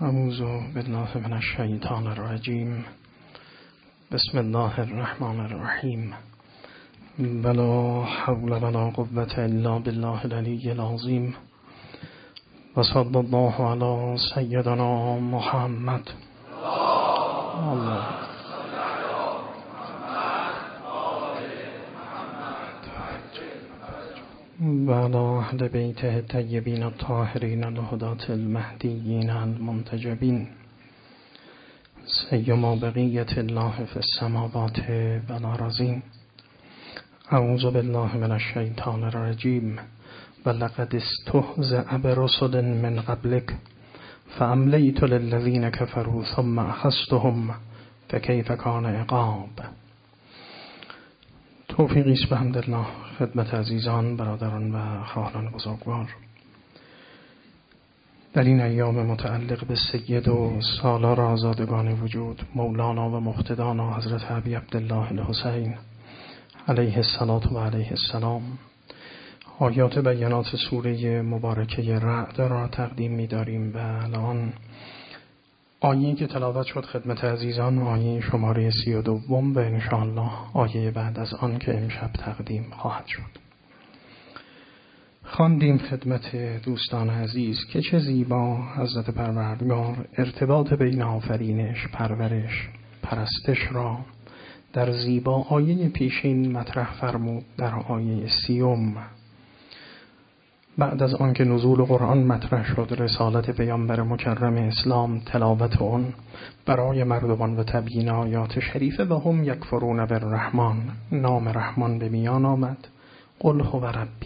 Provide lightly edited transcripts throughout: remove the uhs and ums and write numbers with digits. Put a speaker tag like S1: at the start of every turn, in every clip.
S1: اعوذ بالله من الشیطان الرجیم. بسم الله الرحمن الرحیم. ولا حول ولا قوة الا بالله العلی العظیم. و صلی الله علی سیدنا محمد. الله و علی اهل بیته الطیبین الطاهرین الهداة المهدیین المنتجبین سیما بقیة الله فی السماوات و الارضین. اعوذ بالله من الشیطان الرجیم. ولقد استهزئ برسل من قبلک فاملیت للذین کفروا ثم اخذتهم فکیف کان عقاب. توفیقی است بحمدالله خدمت عزیزان، برادران و خواهران بزرگوار. در این ایام متعلق به سید و سالار آزادگان وجود مولانا و مقتدانا حضرت ابی عبدالله الحسین علیه الصلاة و علیه السلام آیات بیانات سوره مبارکه رعد را تقدیم می داریم و الان آیه‌ای که تلاوت شد خدمت عزیزان آیه شماره 32 و انشاءالله آیه بعد از آن که امشب تقدیم خواهد شد. خواندیم خدمت دوستان عزیز که چه زیبا حضرت پروردگار ارتباط بین آفرینش، پرورش، پرستش را در زیبا آیه پیشین مطرح فرمود. در آیه 30 بعد از آنکه نزول قرآن مطرح شد، رسالت پیامبر مکرم اسلام، تلاوت آن برای مردمان و تبیین آیات شریفه و هم یکفرون بالرحمن، نام رحمان به میان آمد. قل هو ربی،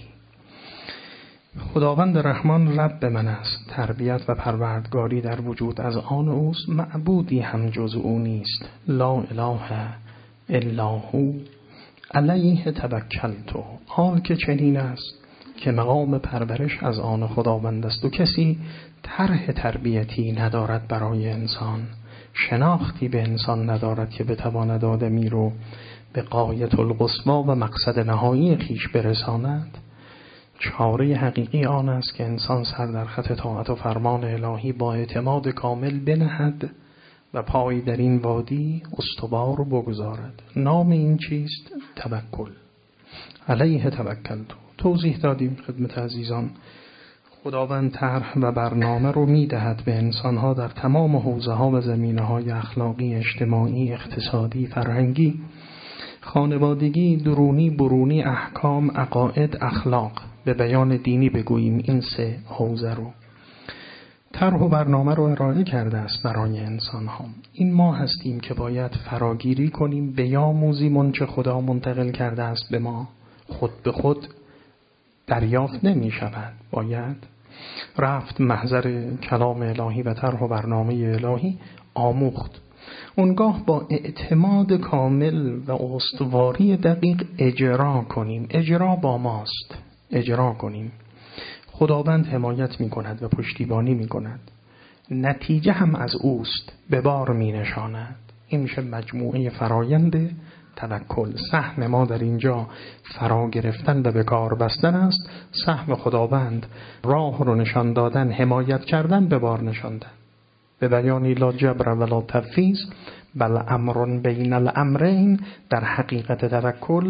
S1: خداوند رحمان رب من است. تربیت و پروردگاری در وجود از آن اوست، معبودی هم جز او نیست. لا اله الا هو علیه توکلت. حال که چنین است که مقام پرورش از آن خداوند است و کسی طرح تربیتی ندارد برای انسان، شناختی به انسان ندارد که بتواند آدمی رو به غایة القصوی و مقصد نهایی خیش برساند. چاره حقیقی آن است که انسان سر در خط طاعت و فرمان الهی با اعتماد کامل بنهد و پای در این وادی استوار بگذارد. نام این چیست؟ توکل. علیه توکلت. توضیح دادیم خدمت عزیزان خداوند طرح و برنامه رو میدهد به انسانها در تمام حوزه‌ها و زمینه‌های اخلاقی، اجتماعی، اقتصادی، فرهنگی، خانوادگی، درونی، برونی، احکام، عقاید، اخلاق. به بیان دینی بگوییم این سه حوزه رو طرح و برنامه رو ارائه کرده است برای انسان‌ها. این ما هستیم که باید فراگیری کنیم، بیاموزیم آنچه خدا منتقل کرده است به ما. خود به خود دریافت نمی شود، باید رفت محضر کلام الهی و طرح و برنامه الهی آموخت. اونگاه با اعتماد کامل و استواری دقیق اجرا کنیم. اجرا با ماست، اجرا کنیم. خداوند حمایت می کند و پشتیبانی می کند، نتیجه هم از اوست، به بار می نشاند. این میشه مجموعه فرایند توکل. سهم ما در اینجا فرا گرفتن و به کار بستن است. سهم خداوند راه رو نشان دادن، حمایت کردن، به بار نشاندن. به بیانی لا جبر ولا تفویض بل امر بین الامرین. در حقیقت توکل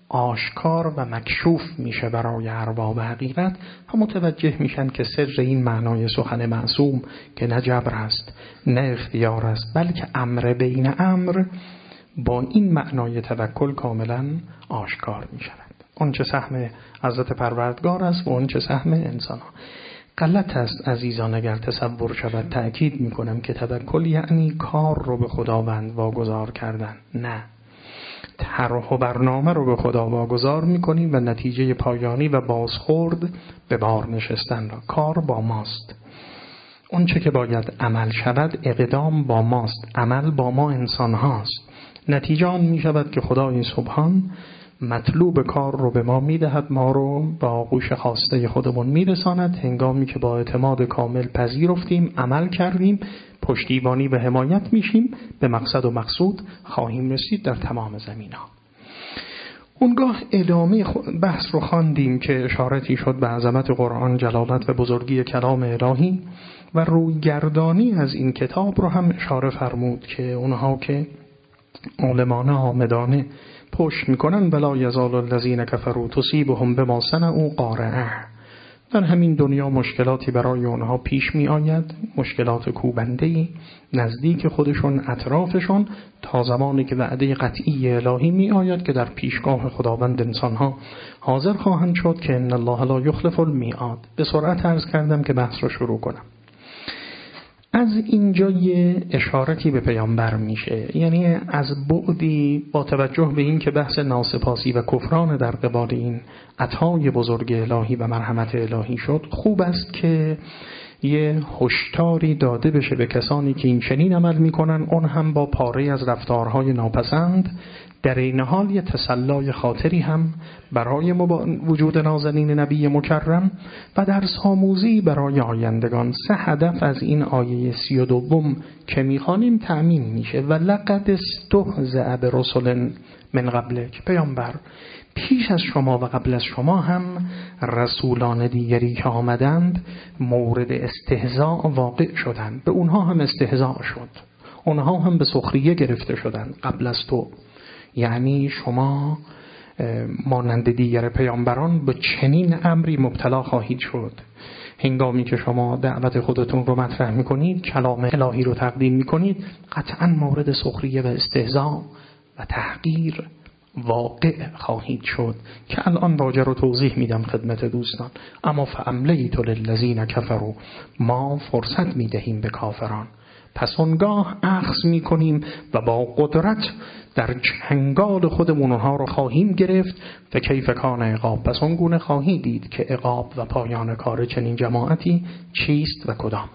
S1: آشکار و مکشوف میشه برای ارباب حقیقت و متوجه میشن که سر این معنای سخن معصوم که نه جبر است نه اختیار است بلکه امر بین امر، با این معنای توکل کاملا آشکار می شود. اون چه سهم حضرت پروردگار است و اون چه سهم انسان ها. غلط است عزیزان اگر تصور شود. تأکید می کنم که توکل یعنی کار رو به خداوند واگذار کردن. نه، طرح و برنامه رو به خدا واگذار می کنیم و نتیجه پایانی و بازخورد به بار نشستن را. کار با ماست. اون چه که باید عمل شود اقدام با ماست، عمل با ما انسان هاست. نتیجه آن می شود که خدای سبحان مطلوب کار رو به ما می دهد، ما رو به آغوش خواسته خودمون می رساند. هنگامی که با اعتماد کامل پذیرفتیم، عمل کردیم، پشتیبانی و حمایت میشیم، به مقصد و مقصود خواهیم رسید در تمام زمین ها. اونگاه ادامه بحث رو خواندیم که اشارتی شد به عظمت قرآن، جلالت و بزرگی کلام الهی و رویگردانی از این کتاب رو هم اشاره فرمود که اونها که عالمانه حامدانه پشت میکنن ولا یزال الذین کفروا تصیبهم بما صنعوا قارعه. در همین دنیا مشکلاتی برای اونها پیش می آید، مشکلات کوبنده‌ای نزدیک خودشون، اطرافشون، تا زمانی که وعده قطعی الهی می آید که در پیشگاه خداوند انسانها حاضر خواهند شد که ان الله لا یخلف المیعاد. به سرعت عرض کردم که بحث رو شروع کنم. از اینجا یه اشارتی به پیامبر میشه، یعنی از بعدی با توجه به این که بحث ناسپاسی و کفران در قبال این عطای بزرگ الهی و مرحمت الهی شد، خوب است که یه هشداری داده بشه به کسانی که این چنین عمل میکنن، اون هم با پاره از رفتارهای ناپسند، در این حال یه تسلای خاطری هم برای وجود نازنین نبی مکرم و درس آموزی برای آیندگان. 3 هدف از این آیه 32 که میخوانیم تأمین میشه. و لقد استهزأ برسل من قبلک، پیامبر پیش از شما و قبل از شما هم رسولان دیگری که آمدند مورد استهزاء واقع شدند، به اونها هم استهزاء شد، اونها هم به سخریه گرفته شدند قبل از تو. یعنی شما مانند دیگر پیامبران به چنین امری مبتلا خواهید شد. هنگامی که شما دعوت خودتون رو مطرح میکنید، کلام الهی رو تقدیم میکنید، قطعا مورد سخریه و استهزاء و تحقیر واقع خواهید شد که الان واژه رو توضیح میدم خدمت دوستان. اما فاملیت للذین کفروا، ما فرصت میدهیم به کافران، پس اونگاه اخذ میکنیم و با قدرت در چنگال خودمون اونها رو خواهیم گرفت. فکیف کان عقاب، پس اون گونه خواهی دید که عقاب و پایان کار چنین جماعتی چیست و کدام.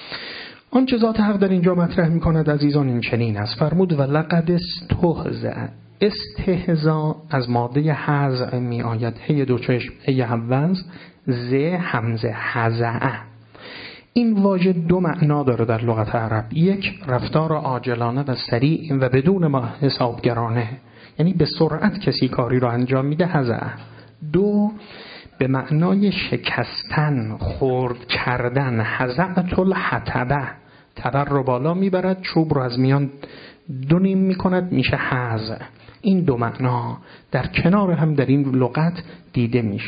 S1: آنچه ذات حق در اینجا مطرح میکند عزیزان این چنین است، فرمود و لقد استهزأ. استهزاء از ماده هزع می آید، هی دو چشم، هی هموز، ز همزه، هزعه. این واژه 2 معنا داره در لغت عرب. 1 رفتار عاجلانه و سریع و بدون حسابگرانه، یعنی به سرعت کسی کاری رو انجام میده، هزعه. 2 به معنای شکستن، خرد کردن، هزعت الحطبه، تبر رو بالا میبرد، چوب رو از میان 2 نیم میکند، میشه هزع. این 2 معنا در کنار هم در این لغت دیده میشه.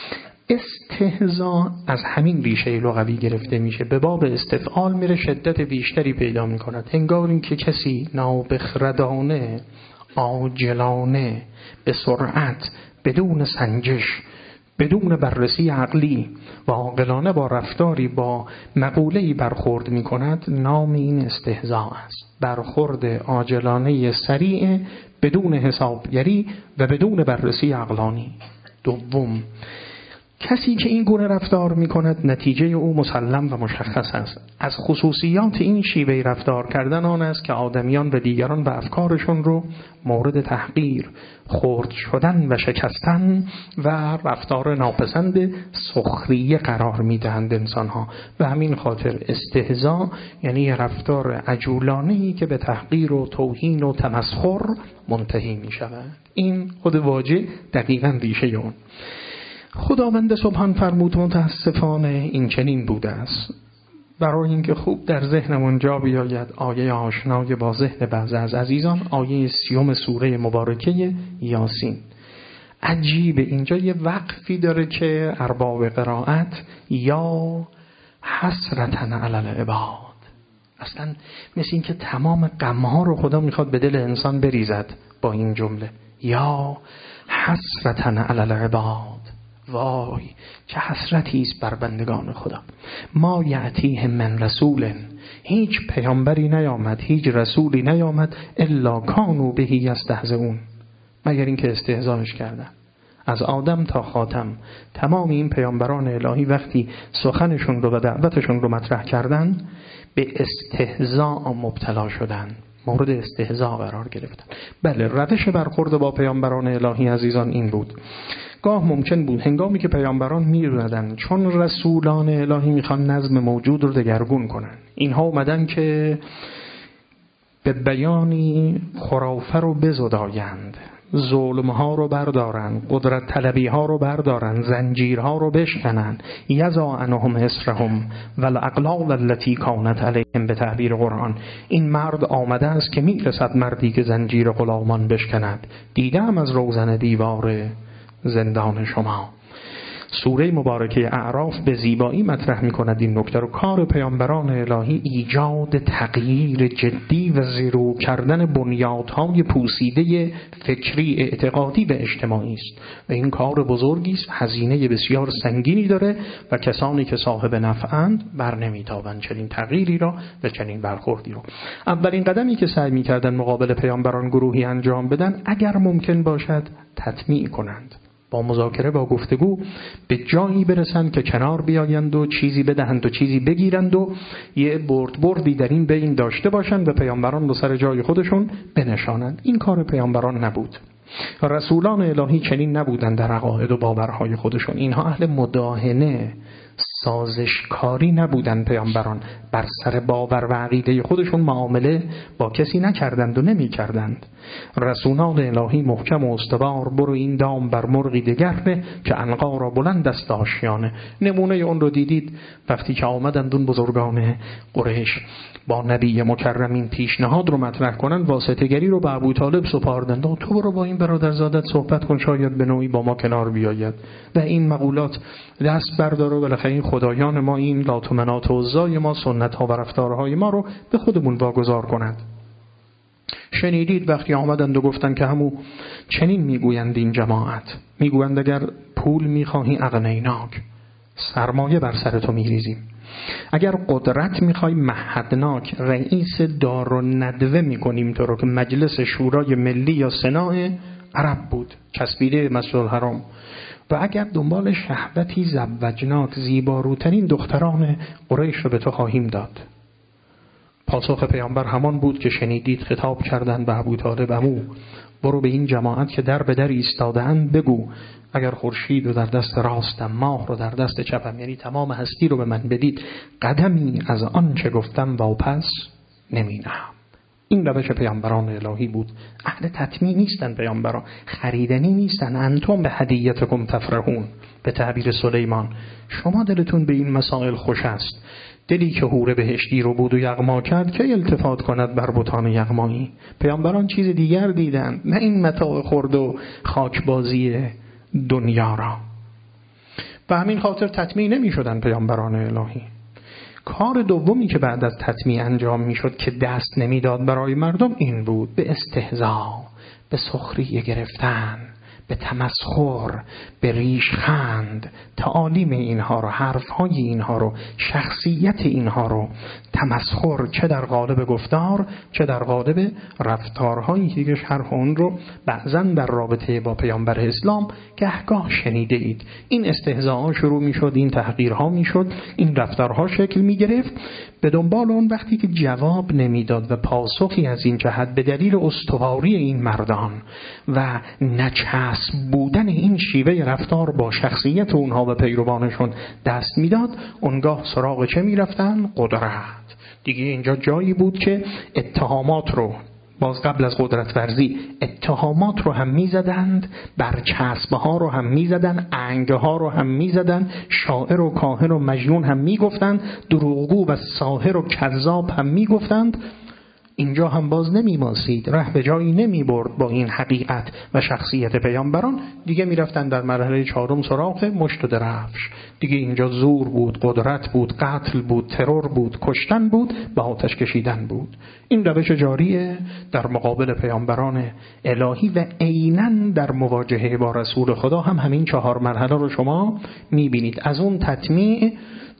S1: استهزاء از همین ریشه لغوی گرفته میشه، به باب استفعال میره، شدت بیشتری پیدا میکند. هنگام این که کسی نابخردانه، عاجلانه، به سرعت، بدون سنجش، بدون بررسی عقلی و عاقلانه با رفتاری، با مقوله‌ای برخورد میکند، نام این استهزاء است. برخورد عاجلانه سریع بدون حسابگری و بدون بررسی عقلانی. 2 کسی که این گونه رفتار می کند نتیجه او مسلم و مشخص است. از خصوصیات این شیوه رفتار کردن آن است که آدمیان و دیگران و افکارشون رو مورد تحقیر، خرد شدن و شکستن و رفتار ناپسند سخریه قرار می دهند انسانها. و همین خاطر استهزاء یعنی رفتار عجولانه‌ای که به تحقیر و توهین و تمسخر منتهی می شود. این خود واژه دقیقاً ریشه اون. خداوند سبحان فرمود متاسفانه این چنین بوده است. برای اینکه خوب در ذهنمون جا بیاید آیه آشنای با ذهن بعض از عزیزان، آیه 30 سوره مبارکه یاسین. عجیب اینجا یه وقفی داره که ارباب قرائت یا حسرتن علی العباد، اصلا مثل این که تمام غم‌ها رو خدا میخواد به دل انسان بریزد با این جمله یا حسرتن علی العباد. وای چه حسرتی است بر بندگان خدا. ما یأتیهم من رسول، هیچ پیامبری نیامد، هیچ رسولی نیامد، الا کانوا به یستهزئون، مگر اینکه استهزاءش کردن. از آدم تا خاتم تمام این پیامبران الهی وقتی سخنشون رو و دعوتشون رو مطرح کردن به استهزاء مبتلا شدن، مورد استهزاء قرار گرفتن. بله، روش برخورد با پیامبران الهی عزیزان این بود. گاه ممکن بود هنگامی که پیامبران می‌رسیدن، چون رسولان الهی میخوان نظم موجود رو دگرگون کنن، اینها اومدن که به بیانی خرافه رو بزدایند، ظلمها رو بردارن، قدرت طلبی ها رو بردارن، زنجیرها رو بشکنن، یضع عنهم اسرهم والاغلال التي کانت علیهم به تعبیر قرآن. این مرد آمده است که میرسد مردی که زنجیر غلامان بشکند. دیدم از روزن دیوار زندان شما. سوره مبارکه اعراف به زیبایی مطرح می‌کند این نکته رو. کار پیامبران الهی ایجاد تغییر جدی و زیرو کردن بنیادهای پوسیده فکری اعتقادی و اجتماعی است و این کار بزرگی است، هزینه بسیار سنگینی داره و کسانی که صاحب نفعند بر نمیتابند چنین تغییری را و چنین برخوردی رو. اولین قدمی که سعی می‌کردن مقابل پیامبران گروهی انجام بدن، اگر ممکن باشد تطمیع کنند، با مذاکره با گفتگو به جایی برسند که کنار بیایند و چیزی بدهند و چیزی بگیرند و یه بردی در این بین داشته باشند و پیامبران رو سر جای خودشون بنشانند. این کار پیامبران نبود. رسولان الهی چنین نبودند در عقاید و باورهای خودشون. اینها اهل مداهنه، سازشکاری نبودند. پیامبران بر سر باور و عقیده خودشون معامله با کسی نکردند و نمی کردند. رسولان الهی محکم و استوار، برو این دام بر مرغی دگرنه که عنقا را بلند است آشیانه. نمونه اون رو دیدید وقتی که آمدند اون بزرگان قریش با نبی مکرم این پیشنهاد رو مطرح کنن، واسطه‌گری رو به ابوطالب سپاردند. تو برو با این برادرزادت صحبت کن، شاید به نوعی با ما کنار بیاید و این مقولات دست برداره و بالاخره این خدایان ما، این لات و منات و عزای ما، سنت ها و رفتارهای ما رو به خودمون واگذار کند. شنیدید وقتی آمدند و گفتند که همو چنین میگویند این جماعت، میگویند اگر پول میخواهی اغنیناک، سرمایه بر سر تو میریزیم. اگر قدرت میخوای مهدناک، رئیس دار و ندوه میکنیم تو رو، که مجلس شورای ملی یا سنا عرب بود چسبیده مسجد الحرام. و اگر دنبال شهوتی زوجناک، زیباروترین دختران قریش رو به تو خواهیم داد. پاسخ پیامبر همان بود که شنیدید. خطاب کردند به ابوطالب: عمو، برو به این جماعت که در به در ایستاده‌اند بگو اگر خورشید رو در دست راستم، ماه رو در دست چپم، یعنی تمام هستی رو به من بدید، قدمی از آن چه گفتم واپس نمی‌نهم. این روش پیامبران الهی بود. اهل تطمیع نیستن پیامبران، خریدنی نیستن. انتم به هدیتکم تفرحون. به تعبیر سلیمان، شما دلتون به این مسائل خوش است. دلی که حور بهشتی رو بود و یغما کرد که التفات کند بر بتان یغمایی. پیامبران چیز دیگر دیدن، نه این متاع خرد و خاکبازی دنیا را. و همین خاطر تطمیع نمی شدن پیامبران الهی. کار دومی که بعد از تطمیع انجام می شد که دست نمی داد برای مردم این بود: به استهزا، به سخریه گرفتن، به تمسخر، به ریشخند، تعالیم اینها رو، حرفهای اینها رو، شخصیت اینها رو تمسخر، چه در قالب گفتار چه در قالب رفتارهایی که شرح اون رو بعضا در رابطه با پیامبر اسلام گهگاه شنیده اید. این استهزاء شروع می شد، این تحقیرها می شد، این رفتارها شکل می گرفت. به دنبال اون وقتی که جواب نمیداد و پاسخی از این جهت به دلیل استواری این مردان و نچسب بودن این شیوه رفتار با شخصیت اونها و پیروانشون دست میداد، اونگاه سراغ چه میرفتن؟ قدرت. دیگه اینجا جایی بود که اتهامات رو، باز قبل از قدرت ورزی، اتهامات رو هم میزدند، برچسبه ها رو هم میزدند، انگه ها رو هم میزدند، شاعر و کاهن و مجنون هم میگفتند، دروغگو و ساحر و کذاب هم میگفتند. اینجا هم باز نمیماسید، ره به جایی نمیبرد با این حقیقت و شخصیت پیامبران. دیگه میرفتن در مرحله چهارم سراغ مشت و درفش. دیگه اینجا زور بود، قدرت بود، قتل بود، ترور بود، کشتن بود، به آتش کشیدن بود. این روش جاریه در مقابل پیامبران الهی و عیناً در مواجهه با رسول خدا هم همین 4 مرحله رو شما میبینید. از اون تطمیع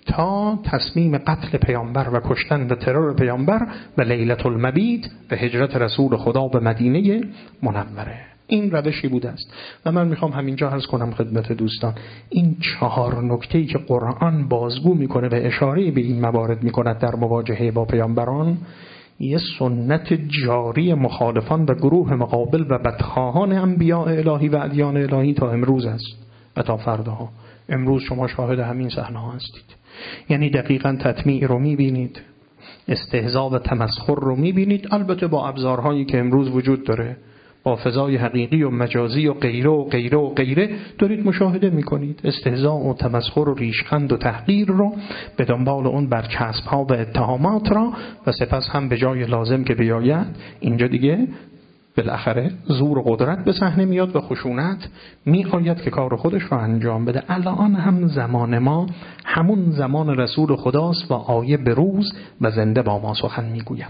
S1: تا تصمیم قتل پیامبر و کشتن و ترور پیامبر و لیلة المبیت و هجرت رسول خدا به مدینه منوره. این روشی بوده است و من میخوام همینجا عرض کنم خدمت دوستان، این 4 نکته‌ای که قرآن بازگو میکنه و اشاره به این موارد میکند در مواجهه با پیامبران، یه سنت جاری مخالفان و گروه مقابل و بدخواهان انبیاء الهی و ادیان الهی تا امروز است و تا فرداها. امروز شما شاهد همین صحنه ها هستید. یعنی دقیقاً تطمیع رو میبینید، استهزاء و تمسخر رو میبینید، البته با ابزارهایی که امروز وجود داره، با فضای حقیقی و مجازی و غیره و غیره و غیره دارید مشاهده میکنید. استهزاء و تمسخر و ریشخند و تحقیر رو، به دنبال اون برچسب‌ها و اتهامات را، و سپس هم به جای لازم که بیاید اینجا دیگه بالاخره زور و قدرت به صحنه میاد و خشونت میآید که کار خودش رو انجام بده. الان هم زمان ما همون زمان رسول خداست و آیه به روز و زنده با ما سخن میگوید.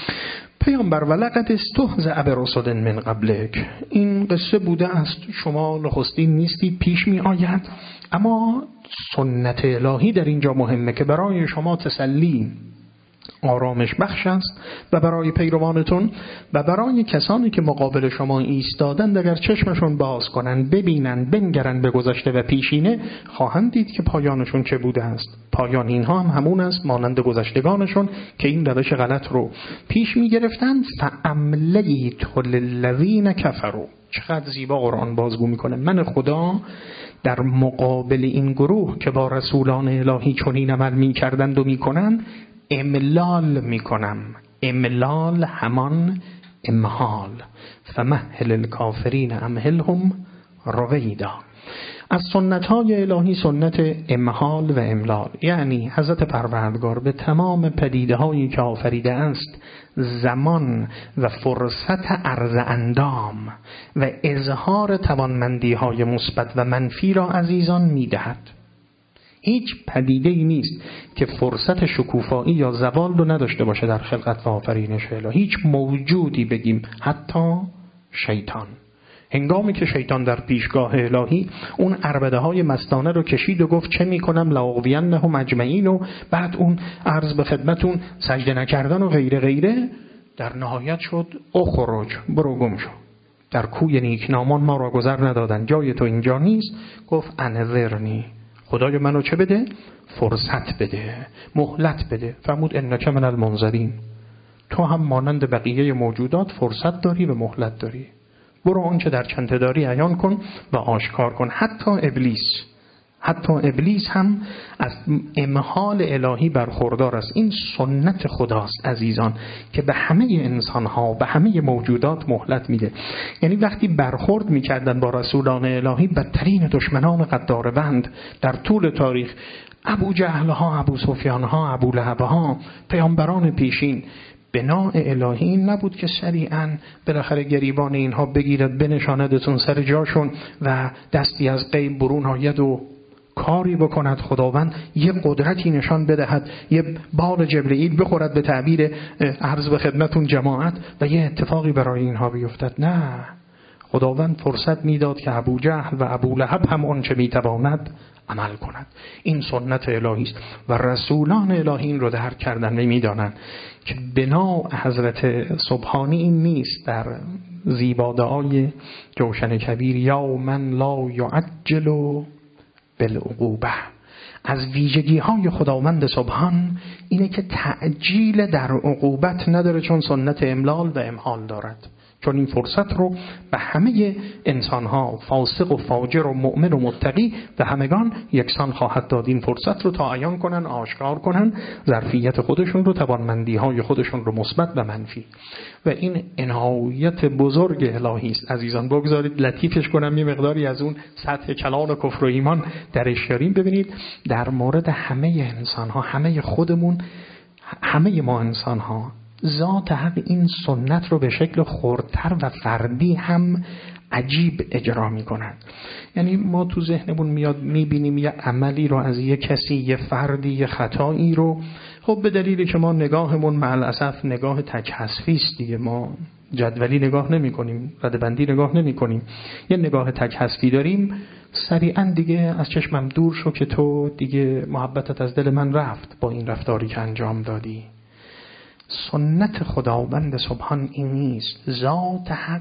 S1: پیامبر ولقد استهزأ برسل من قبلک، این قصه بوده است، شما نخستین نیستید، پیش می آید، اما سنت الهی در اینجا مهمه که برای شما تسلی آرامش بخش است و برای پیروانتون و برای کسانی که مقابل شما ایستادند اگر چشمشون باز کنند، ببینند، بنگرند به گذشته و پیشینه، خواهند دید که پایانشون چه بوده است. پایان اینها هم همون است مانند گذشتگانشون که این روش غلط رو پیش می گرفتند. فاملیت للذین کفروا، چقدر زیبا قرآن بازگو میکنه. من خدا در مقابل این گروه که با رسولان الهی چنین عمل میکردند و میکنند املال میکنم. املال همان امهال، فمهل الکافرین امهلهم رویدا. از سنت‌های الهی سنت امهال و املال، یعنی حضرت پروردگار به تمام پدیده‌هایی که آفریده است زمان و فرصت عرض اندام و اظهار توانمندی‌های مثبت و منفی را عزیزان می‌دهد. هیچ پدیده‌ای نیست که فرصت شکوفایی یا زوال رو نداشته باشه در خلقت و آفرینش الهی. هیچ موجودی بگیم، حتی شیطان، هنگامی که شیطان در پیشگاه الهی اون عربده‌های مستانه رو کشید و گفت چه میکنم لاغوینهم اجمعین، و بعد اون عرض به خدمتون سجده نکردن و غیره غیره، در نهایت شد اخرج، برو گم شو، در کوی نیکنامان ما را گذر ندادن، جای تو اینجا نیست. گفت انذرنی، خدای منو چه بده؟ فرصت بده، مهلت بده. فرمود انک من المنذرین، تو هم مانند بقیه موجودات فرصت داری و مهلت داری، برو آنچه در چنته داری عیان کن و آشکار کن. حتی ابلیس هم از امهال الهی برخوردار است. این سنت خداست عزیزان که به همه انسانها، به همه موجودات مهلت میده. یعنی وقتی برخورد میکردن با رسولان الهی، بدترین دشمنان قداروند در طول تاریخ، ابو جهل ها، ابو سفیان ها، ابو لهب ها، پیامبران پیشین، بناء الهی این نبود که سریعاً بالاخره گریبان اینها بگیرد بنشاندتون سر جاشون و دستی از غیب برون آید و کاری بکند خداوند، یه قدرتی نشان بدهد، یه بال جبرئیل بخورد به تعبیر عرض به خدمتون جماعت و یه اتفاقی برای اینها بیفتد. نه، خداوند فرصت میداد که ابو جهل و ابو لهب هم اون چه میتواند عمل کند. این سنت الهی است و رسولان الهی این رو درک کردن و میدانند که بنا حضرت سبحانی این نیست در زیباده‌های جوشن کبیر، یا من لا یعجل بالعقوبه. از ویژگی های خداوند سبحان اینه که تعجیل در عقوبت نداره، چون سنت املال و امهال دارد، چون این فرصت رو به همه انسانها، فاسق و فاجر و مؤمن و متقی و همگان یکسان خواهد داد. این فرصت رو تا عیان کنن، آشکار کنن ظرفیت خودشون رو، توانمندی های خودشون رو، مثبت و منفی. و این عنایت بزرگ الهی است عزیزان. بگذارید لطیفش کنم، یه مقداری از اون سطح کلان و کفر و ایمان درش داریم. ببینید در مورد همه انسانها، همه خودمون، همه ما انسانها، ذات حق این سنت رو به شکل خردتر و فردی هم عجیب اجرا می کنند. یعنی ما تو ذهنمون میاد میبینیم یه عملی رو از یه کسی، یه فردی، یه خطایی رو، خب به دلیلی که ما نگاهمون مع الاسف نگاه تک حذفی است دیگه، ما جدولی نگاه نمی کنیم، ردبندی نگاه نمی کنیم، یه نگاه تک حذفی داریم، سریعا دیگه از چشمم دور شو که تو دیگه محبتت از دل من رفت با این رفتاری که انجام دادی. سنت خداوند سبحان این نیست. ذات حق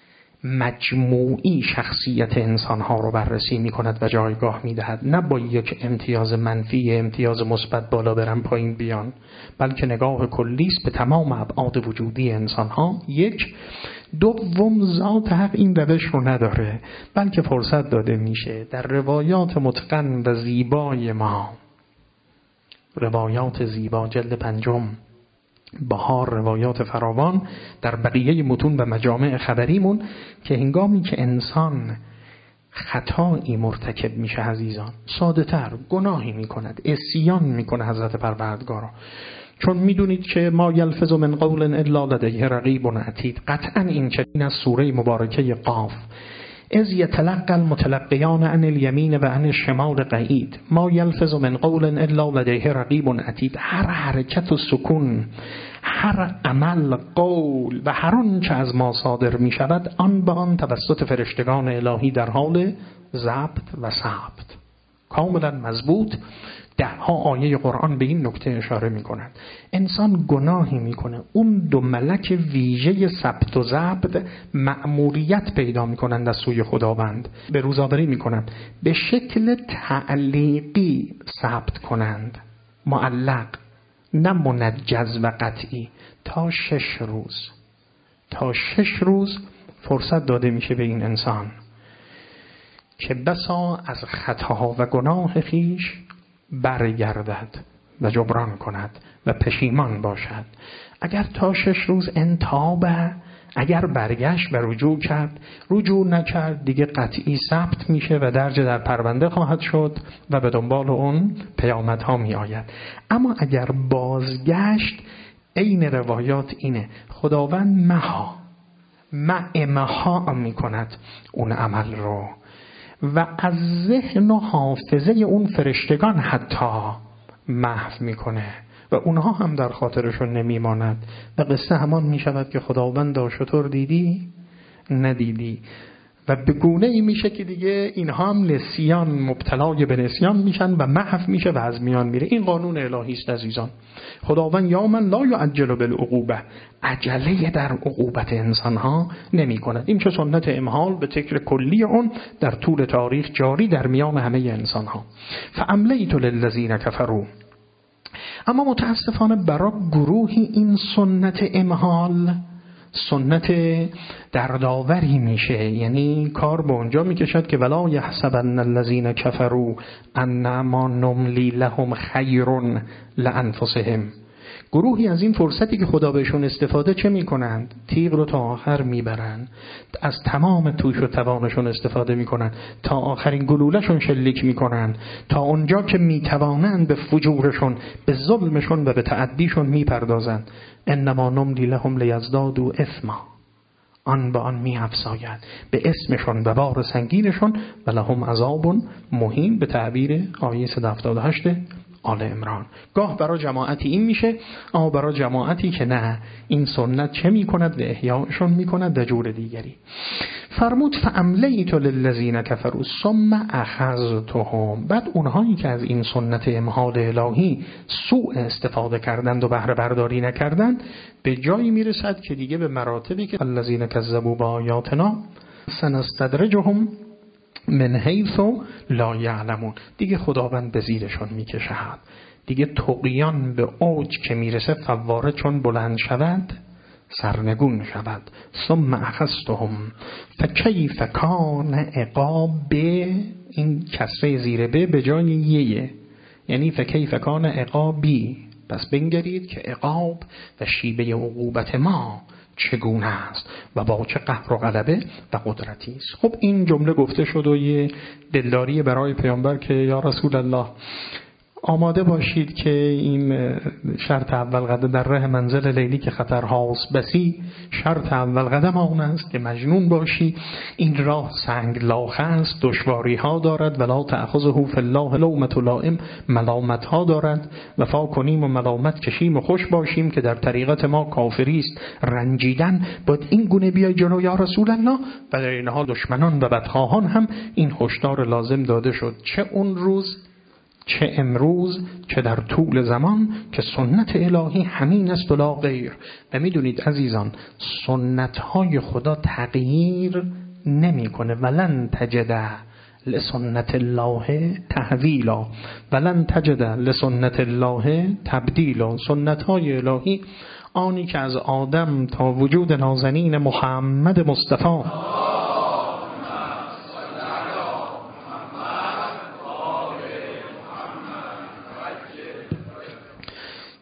S1: مجموعی شخصیت انسانها رو بررسی می کند و جایگاه می دهد، نه با یک امتیاز منفی، امتیاز مثبت بالا برن پایین بیان، بلکه نگاه کلی است به تمام ابعاد وجودی انسانها. یک. دوم، ذات حق این روش رو نداره، بلکه فرصت داده میشه در روایات متقن و زیبای ما، روایات زیبا جلد 5 بهار روایات فراوان در بقیه متون و مجامع خبریمون که هنگامی که انسان خطایی مرتکب میشه عزیزان، ساده تر گناهی میکند، عصیان میکنه حضرت پروردگارا، چون میدونید که ما یلفظ من قول الا لدیه رقیب عتید، قطعا این چنین از سوره مبارکه قاف، اذ یتلقى المتلقیان عن الیمین و عن الشمال قعید، ما یلفظ من قول الا لدیه رقیب عتید، هر حرکت و سکون، هر عمل، قول و هر آنچه از ما صادر می شود آن به آن توسط فرشتگان الهی در حال ضبط و ثبت، کاملا مضبوط. 10 آیه قرآن به این نکته اشاره می کند. انسان گناهی می کنه، اون 2 ملک ویژه ثبت و ضبط مأموریت پیدا می کنند از سوی خداوند، به روزآوری می کنند، به شکل تعلیقی ثبت کنند، معلق نه منجز و قطعی، تا 6 روز. تا 6 روز فرصت داده میشه به این انسان که بسا از خطاها و گناه خیش برگردد و جبران کند و پشیمان باشد. اگر تا 6 روز انتاب، اگر برگشت و رجوع کرد، رجوع نکرد، دیگه قطعی ثبت میشه و درج در پرونده خواهد شد و به دنبال اون پیامدها می آید. اما اگر بازگشت، این روایات اینه، خداوند امها می کند اون عمل رو و از ذهن و حافظه اون فرشتگان حتی محو میکنه و اونها هم در خاطرشون نمیماند و قصه همان میشود که خداوند شطور دیدی ندیدی و به گونه ای میشه که دیگه اینها هم نسیان، مبتلای به نسیان میشن و محو میشه و از میان میره. این قانون الهی است عزیزان. خداوند یا من لا یعجل بالعقوبه، عجله در عقوبت انسان ها نمی کند. این چه سنت امهال به تکر کلی اون در طول تاریخ جاری در میان همه انسان ها. فاملیت للذین کفروا، اما متاسفانه برای گروهی این سنت امهال سنت دردآوری میشه، یعنی کار به اونجا میکشد که ولا یحسبن الذین کفروا انما نملی لهم خیر لانفسهم. گروهی از این فرصتی که خدا بهشون استفاده چه میکنند؟ تیغ رو تا آخر میبرند، از تمام توش و توانشون استفاده میکنند، تا آخرین گلولهشون شلیک میکنند، تا اونجا که میتوانند به فجورشون، به ظلمشون و به تعدیشون میپردازند. انما نملی لهم لیزدادوا اثما، آن به آن می‌افزاید به اسمشون و بار سنگینشون و لهم عذاب مهین، به تعبیر آیه 178 آل عمران. گاه برای جماعتی این میشه، اما برای جماعتی که نه، این سنت چه میکند و احیاشون میکند در جور دیگری. فرمود فاملیت للذین کفروا ثم اخذتهم، بعد اونهایی که از این سنت امهال الهی سوء استفاده کردند و بهره برداری نکردند، به جایی میرسد که دیگه به مراتبی که الذین کذبوا بآیاتنا سنستدرجهم من حیث لا یعلمون، دیگه خداوند به زیرشون میکشد. دیگه طغیان به اوج که میرسه، فواره چون بلند شود سرنگون شود. ثم اخذتهم فکیف کان عقاب، این کسره زیر به جای یه، یعنی فکیف کان عقابی، پس بنگرید که عقاب و شیبه عقوبت ما چگونه است و با چه قهر و غلبه و قدرتی است. خب این جمله گفته شد و یه دلداری برای پیامبر که یا رسول الله آماده باشید که این شرط اول قدم در راه منزل لیلی که خطرهاست بسی، شرط اول قدم آن است که مجنون باشی، این راه سنگ لاخ است، دشواری ها دارد، ولا تأخذه فی الله لومة لائم، ملامت ها دارد، وفا کنیم و ملامت کشیم و خوش باشیم که در طریقت ما کافری است، رنجیدن باید این گونه بیای جلو یا رسول الله. و در این حال دشمنان و بدخواهان هم این هشدار لازم داده شد، چه اون روز چه امروز چه در طول زمان، که سنت الهی همین است و لا غیر. و میدونید عزیزان، سنت های خدا تغییر نمی کنه. ولن تجد لسنت الله تحویلا ولن تجد لسنت الله تبدیلا. سنت های الهی آنی که از آدم تا وجود نازنین محمد مصطفی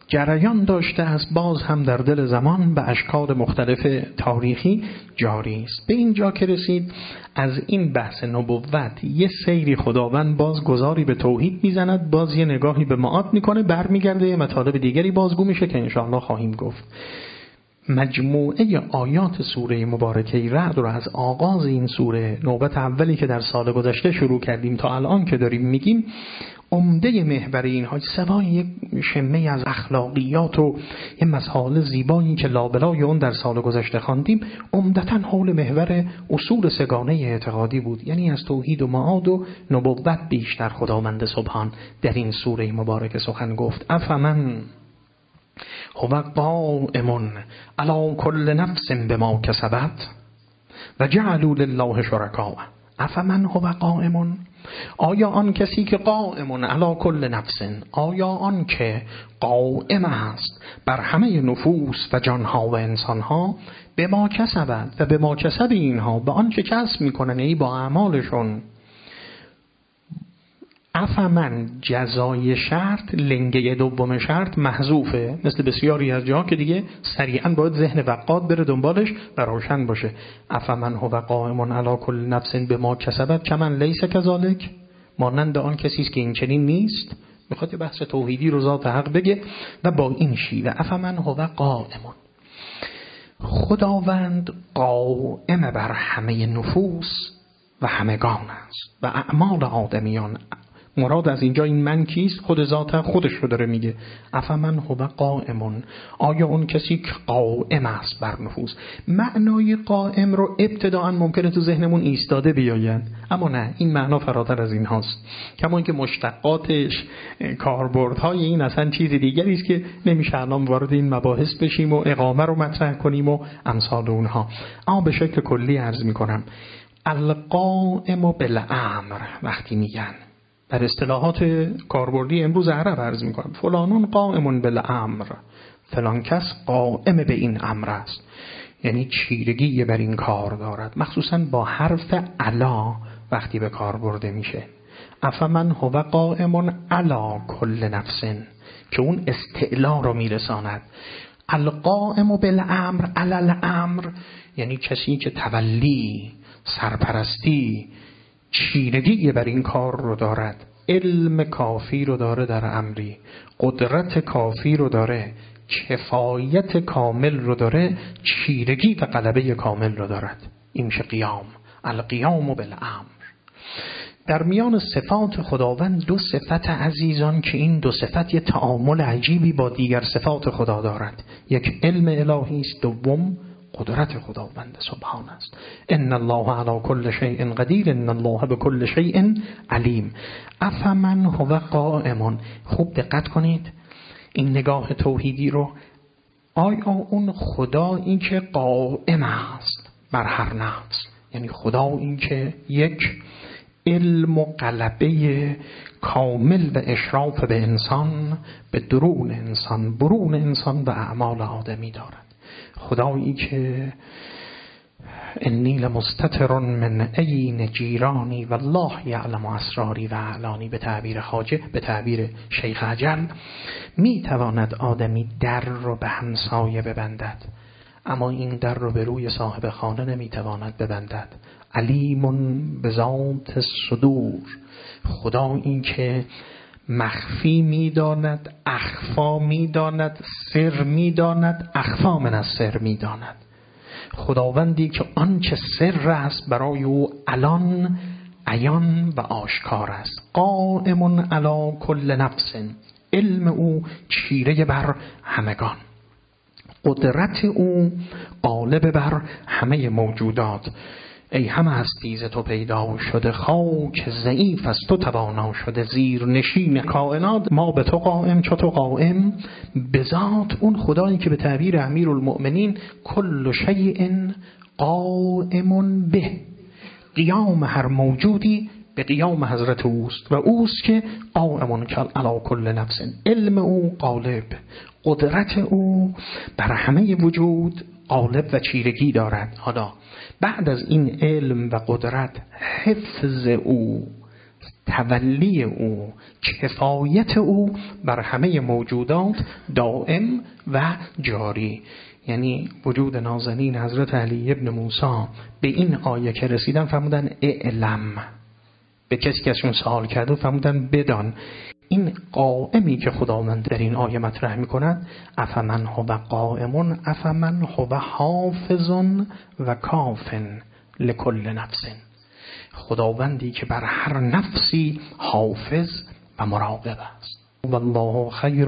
S1: جریان داشته است، باز هم در دل زمان به اشکال مختلف تاریخی جاری است. به اینجا که رسید از این بحث نبوت یه سیری خداوند باز گذاری به توحید میزند، باز یه نگاهی به معاد میکنه، برمیگرده یه مطالب دیگری بازگو میشه که انشاءالله خواهیم گفت. مجموعه آیات سوره مبارکه رعد رو از آغاز این سوره، نوبت اولی که در سال گذشته شروع کردیم تا الان که داریم میگیم، عمده محور اینها سوای یک شمه از اخلاقیات و یه مسائل زیبایی که لابلای اون در سال گذشته خواندیم، عمدتاً حول محور اصول سگانه اعتقادی بود. یعنی از توحید و معاد و نبوت بیشتر خداوند سبحان در این سوره مبارکه سخن گفت. افمن هو قائم علی کل نفس بما کسبت و جعلوا لله شرکاء. افمن هو قائم، آیا آن کسی که قائم علی کل نفس، آیا آن که قائم است بر همه نفوس و جانها و انسانها، بما کسبت و بما کسب اینها، به آن چه کسب میکنن، ای با اعمالشون. افمن جزای شرط لنگه دوم شرط محذوفه، مثل بسیاری از جاها که دیگه سریعا باید ذهن وقاد بره دنبالش و روشن باشه. افمن هو قائم علی کل نفس بما کسبت کمن لیس کذالک، مانند آن کسی است که این چنین نیست. میخواد بحث توحیدی رو ذات حق بگه و با این شیوه افمن هو قائم، خداوند قائم بر همه نفوس و همگان است و اعمال آدمیان. مراد از اینجا این من کیست؟ خود ذات خودش رو داره میگه. افمن هو قائم، آیا اون کسی که قائم است بر نفوس. معنای قائم رو ابتداءً ممکنه تو ذهنمون ایستاده بیاید، اما نه، این معنا فراتر از این هاست. کما اینکه مشتقاتش، کاربردهای این اصلا چیز دیگری است که نمیشه الان وارد این مباحث بشیم و اقامه رو مطرح کنیم و امثال اونها. اما به شکل کلی عرض میکنم القائم بالامر، وقتی میگن در اصطلاحات کاربردی امروز عرب عرض میکنم فلانون قائم بالامر، فلان کس قائم به این امر است، یعنی چیرگی بر این کار دارد، مخصوصا با حرف علا وقتی به کار برده میشه. افمن هو قائم علی کل نفس، که اون استعلا رو میرساند. القائم بالامر علی الامر، یعنی کسی که تولی، سرپرستی، چیرگی بر این کار رو دارد، علم کافی رو داره در امری، قدرت کافی رو داره، کفایت کامل رو داره، چیرگی و غلبه کامل رو دارد. این میشه قیام، القیام بالامر. در میان صفات خداوند دو صفت عزیزان که این دو صفت یه تعامل عجیبی با دیگر صفات خدا دارد. یک علم الهی است، دوم قدرت خداوند سبحان است. ان الله علی کل شیء قدیر، ان الله بكل شیء علیم. افمن هو قائم، خوب دقت کنید این نگاه توحیدی رو. آیا اون خدا این که قائم است بر هر نفس، یعنی خدا این که یک علم و غلبه کامل و اشراف به انسان، به درون انسان، برون انسان و اعمال آدمی دارد، خدایی که انی لمستتر من عین جیرانی والله یعلم اسراری و اعلانی، به تعبیر خواجه، به تعبیر شیخ اجل، می تواند آدمی در رو به همسایه ببندد، اما این در رو به روی صاحب خانه نمی تواند ببندد. علیم بذات الصدور، خدا این که مخفی میداند، اخفا میداند، سر میداند، اخفا من از سر میداند. خداوندی که آنچه سر است برای او الان عیان و آشکار است. قائم علی کل نفس، علم او چیره بر همگان، قدرت او غالب بر همه موجودات. ای همه هستی ز تو پیدا شده، خاک ضعیف از تو توانا شده، زیر نشین کائنات ما به تو قائم، چو تو قائم به ذات. اون خدایی که به تعبیر امیرالمؤمنین کل شیء قائم به، قیام هر موجودی به قیام حضرت اوست و اوست که قائم علی کل نفس، علم او غالب، قدرت او بر همه وجود غالب و چیرگی دارد. حالا بعد از این علم و قدرت، حفظ او، تولی او، کفایت او بر همه موجودات دائم و جاری. یعنی وجود نازنین حضرت علی ابن موسی به این آیه که رسیدن فرمودن اعلم، به کسی که ازشون سوال کرده فرمودن بدان این قائمی که خداوند در این آیه مطرح می‌کند، افمن هو قائم افمن هو حافظ و کاف لکل نفس، خداوندی که بر هر نفسی حافظ و مراقب است. والله خیر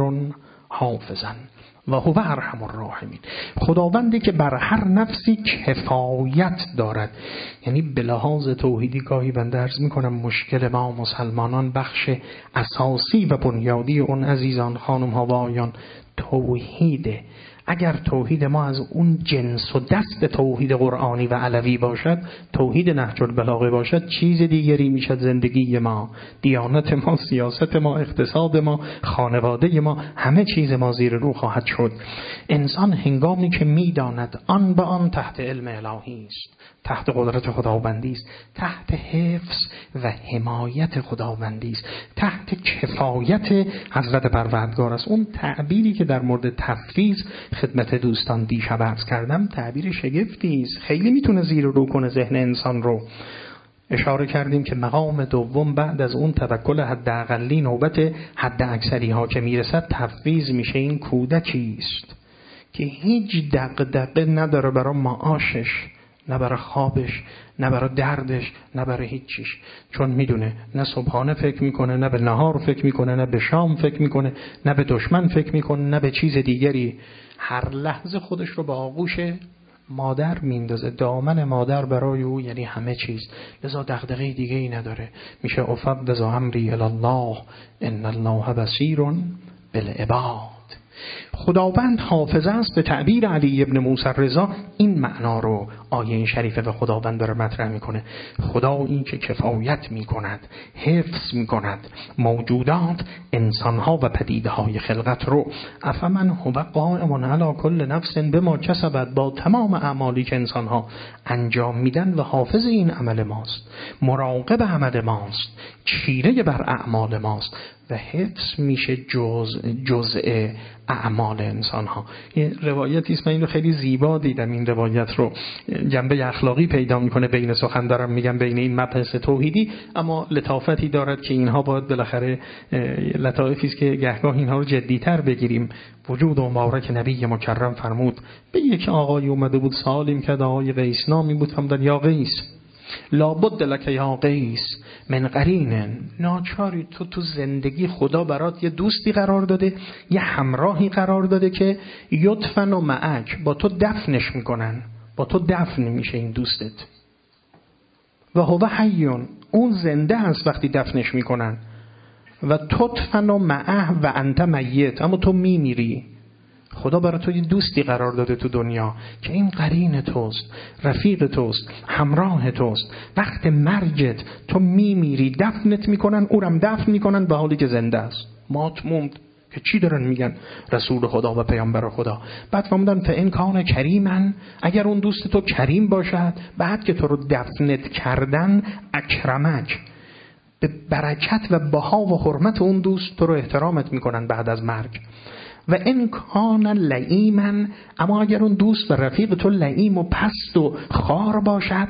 S1: حافظا و هو ارحم الراحمین، خداوندی که بر هر نفسی کفایت دارد. یعنی به لحاظ توحیدی گاهی بنده عرض میکنم مشکل ما مسلمانان بخش اساسی و بنیادی اون عزیزان خانم ها و آیان توحیده. اگر توحید ما از اون جنس و دست توحید قرآنی و علوی باشد، توحید نهج البلاغه باشد، چیز دیگری میشد زندگی ما، دیانت ما، سیاست ما، اقتصاد ما، خانواده ما، همه چیز ما زیر رو خواهد شد. انسان هنگامی که میداند آن به آن تحت علم الهی است، تحت قدرت خداوندی است، تحت حفظ و حمایت خداوندی است، تحت کفایت حضرت پروردگار است. اون تعبیری که در مورد تفویض خدمت دوستان دیشب عرض کردم تعبیر شگفتی است، خیلی میتونه زیر رو کنه ذهن انسان رو. اشاره کردیم که مقام دوم بعد از اون توکل حداقلی نوبت حد اکثری ها که میرسد تفویض میشه. این کودکی است که هیچ دغدغه نداره برای معاشش، نه برای خوابش، نه برای دردش، نه برای هیچ چیش، چون میدونه نه صبحانه فکر میکنه، نه به نهار فکر میکنه، نه به شام فکر میکنه، نه به دشمن فکر میکنه، نه به چیز دیگری. هر لحظه خودش رو به آغوش مادر میندازه، دامن مادر برای او یعنی همه چیز، لذا دغدغه دیگه ای نداره. میشه افوض امری الی الله ان الله بصیر بالعباد. خداوند حافظ است. به تعبیر علی ابن موسی رضا این معنا رو آیه این شریفه و خداوند داره مطرح میکنه. خدا این که کفایت میکند، حفظ میکند موجودات، انسانها و پدیدهای خلقت رو. افمن هو قائم علی کل نفس بما کسبت، با تمام اعمالی که انسانها انجام میدن و حافظ این عمل ماست، مراقب عمل ماست، چیره بر اعمال ماست و حفظ میشه جزء اعمال انسان ها. این روایتی است، من این رو خیلی زیبا دیدم، این روایت رو جنبه اخلاقی پیدا میکنه بین سخن دارم میگم بین این مبحث توحیدی، اما لطافتی دارد که اینها باید بالاخره لطایفی است که گهگاه اینها رو جدی‌تر بگیریم. وجود مبارک نبی مکرم فرمود به یک آقای اومده بود سالیم که آقای قیس نامی بود، فرمودن یا قیس لابد لک یا قیس من قرین، ناچاری تو زندگی خدا برات یه دوستی قرار داده، یه همراهی قرار داده که یدفن و معک، با تو دفنش میکنن، با تو دفن میشه این دوستت. و هو حیون، اون زنده هست وقتی دفنش میکنن. و تدفن و معه و انت میت، اما تو میمیری. خدا برای تو یه دوستی قرار داده تو دنیا که این قرین توست، رفیق توست، همراه توست. وقت مرگت تو میمیری، دفنت میکنن، اونم دفن میکنن به حالی که زنده است. مات موند که چی دارن میگن رسول خدا و پیامبر خدا. بعد فرمودن فإن کان کریما، اگر اون دوست تو کریم باشد، بعد که تو رو دفنت کردن اکرمک، به برکت و بها و حرمت اون دوست تو رو احترامت میکنن بعد از مرگ. و ان کان لئیما، اما اگر اون دوست و رفیق تو لئیم و پست و خار باشد،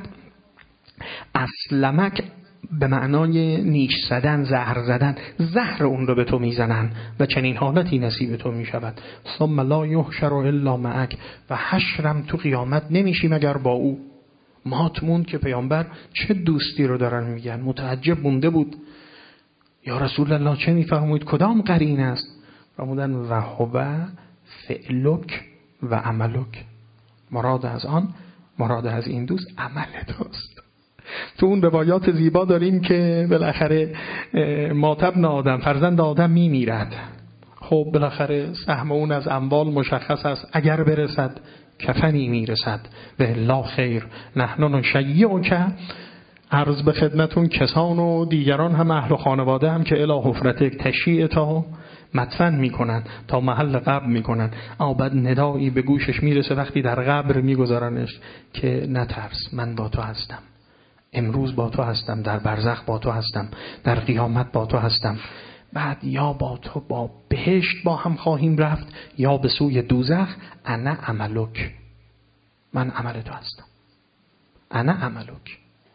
S1: اسلمک به معنای نیش زدن، زهر زدن، زهر اون رو به تو میزنن و چنین حالتی نصیب تو میشود. ثم لا یحشر الا معک، و حشرم تو قیامت نمیشی مگر با او. مات موند که پیامبر چه دوستی رو دارن میگن. متعجب مونده بود یا رسول الله چه میفرمایید کدام قرین است؟ فرمودن و هو فعلک و عملک، مراد از این دوست عمل توست. تو اون روایات زیبا داریم که بالاخره ماتبن آدم، فرزند آدم میمیرد. خب بالاخره سهم اون از اموال مشخص است، اگر برسد کفنی میرسد. و الا خیر نحن نشیعک، عرض به خدمتون کسان و دیگران هم اهل و خانواده هم که الی حفرتک تشیع تا مدفن میکنن، تا محل قبر میکنن. اما بعد ندایی به گوشش میرسه وقتی در قبر میگذارنش که نترس من با تو هستم، امروز با تو هستم، در برزخ با تو هستم، در قیامت با تو هستم. بعد یا با تو با بهشت با هم خواهیم رفت یا به سوی دوزخ. انا عملک، من عمل تو هستم. انا عملک.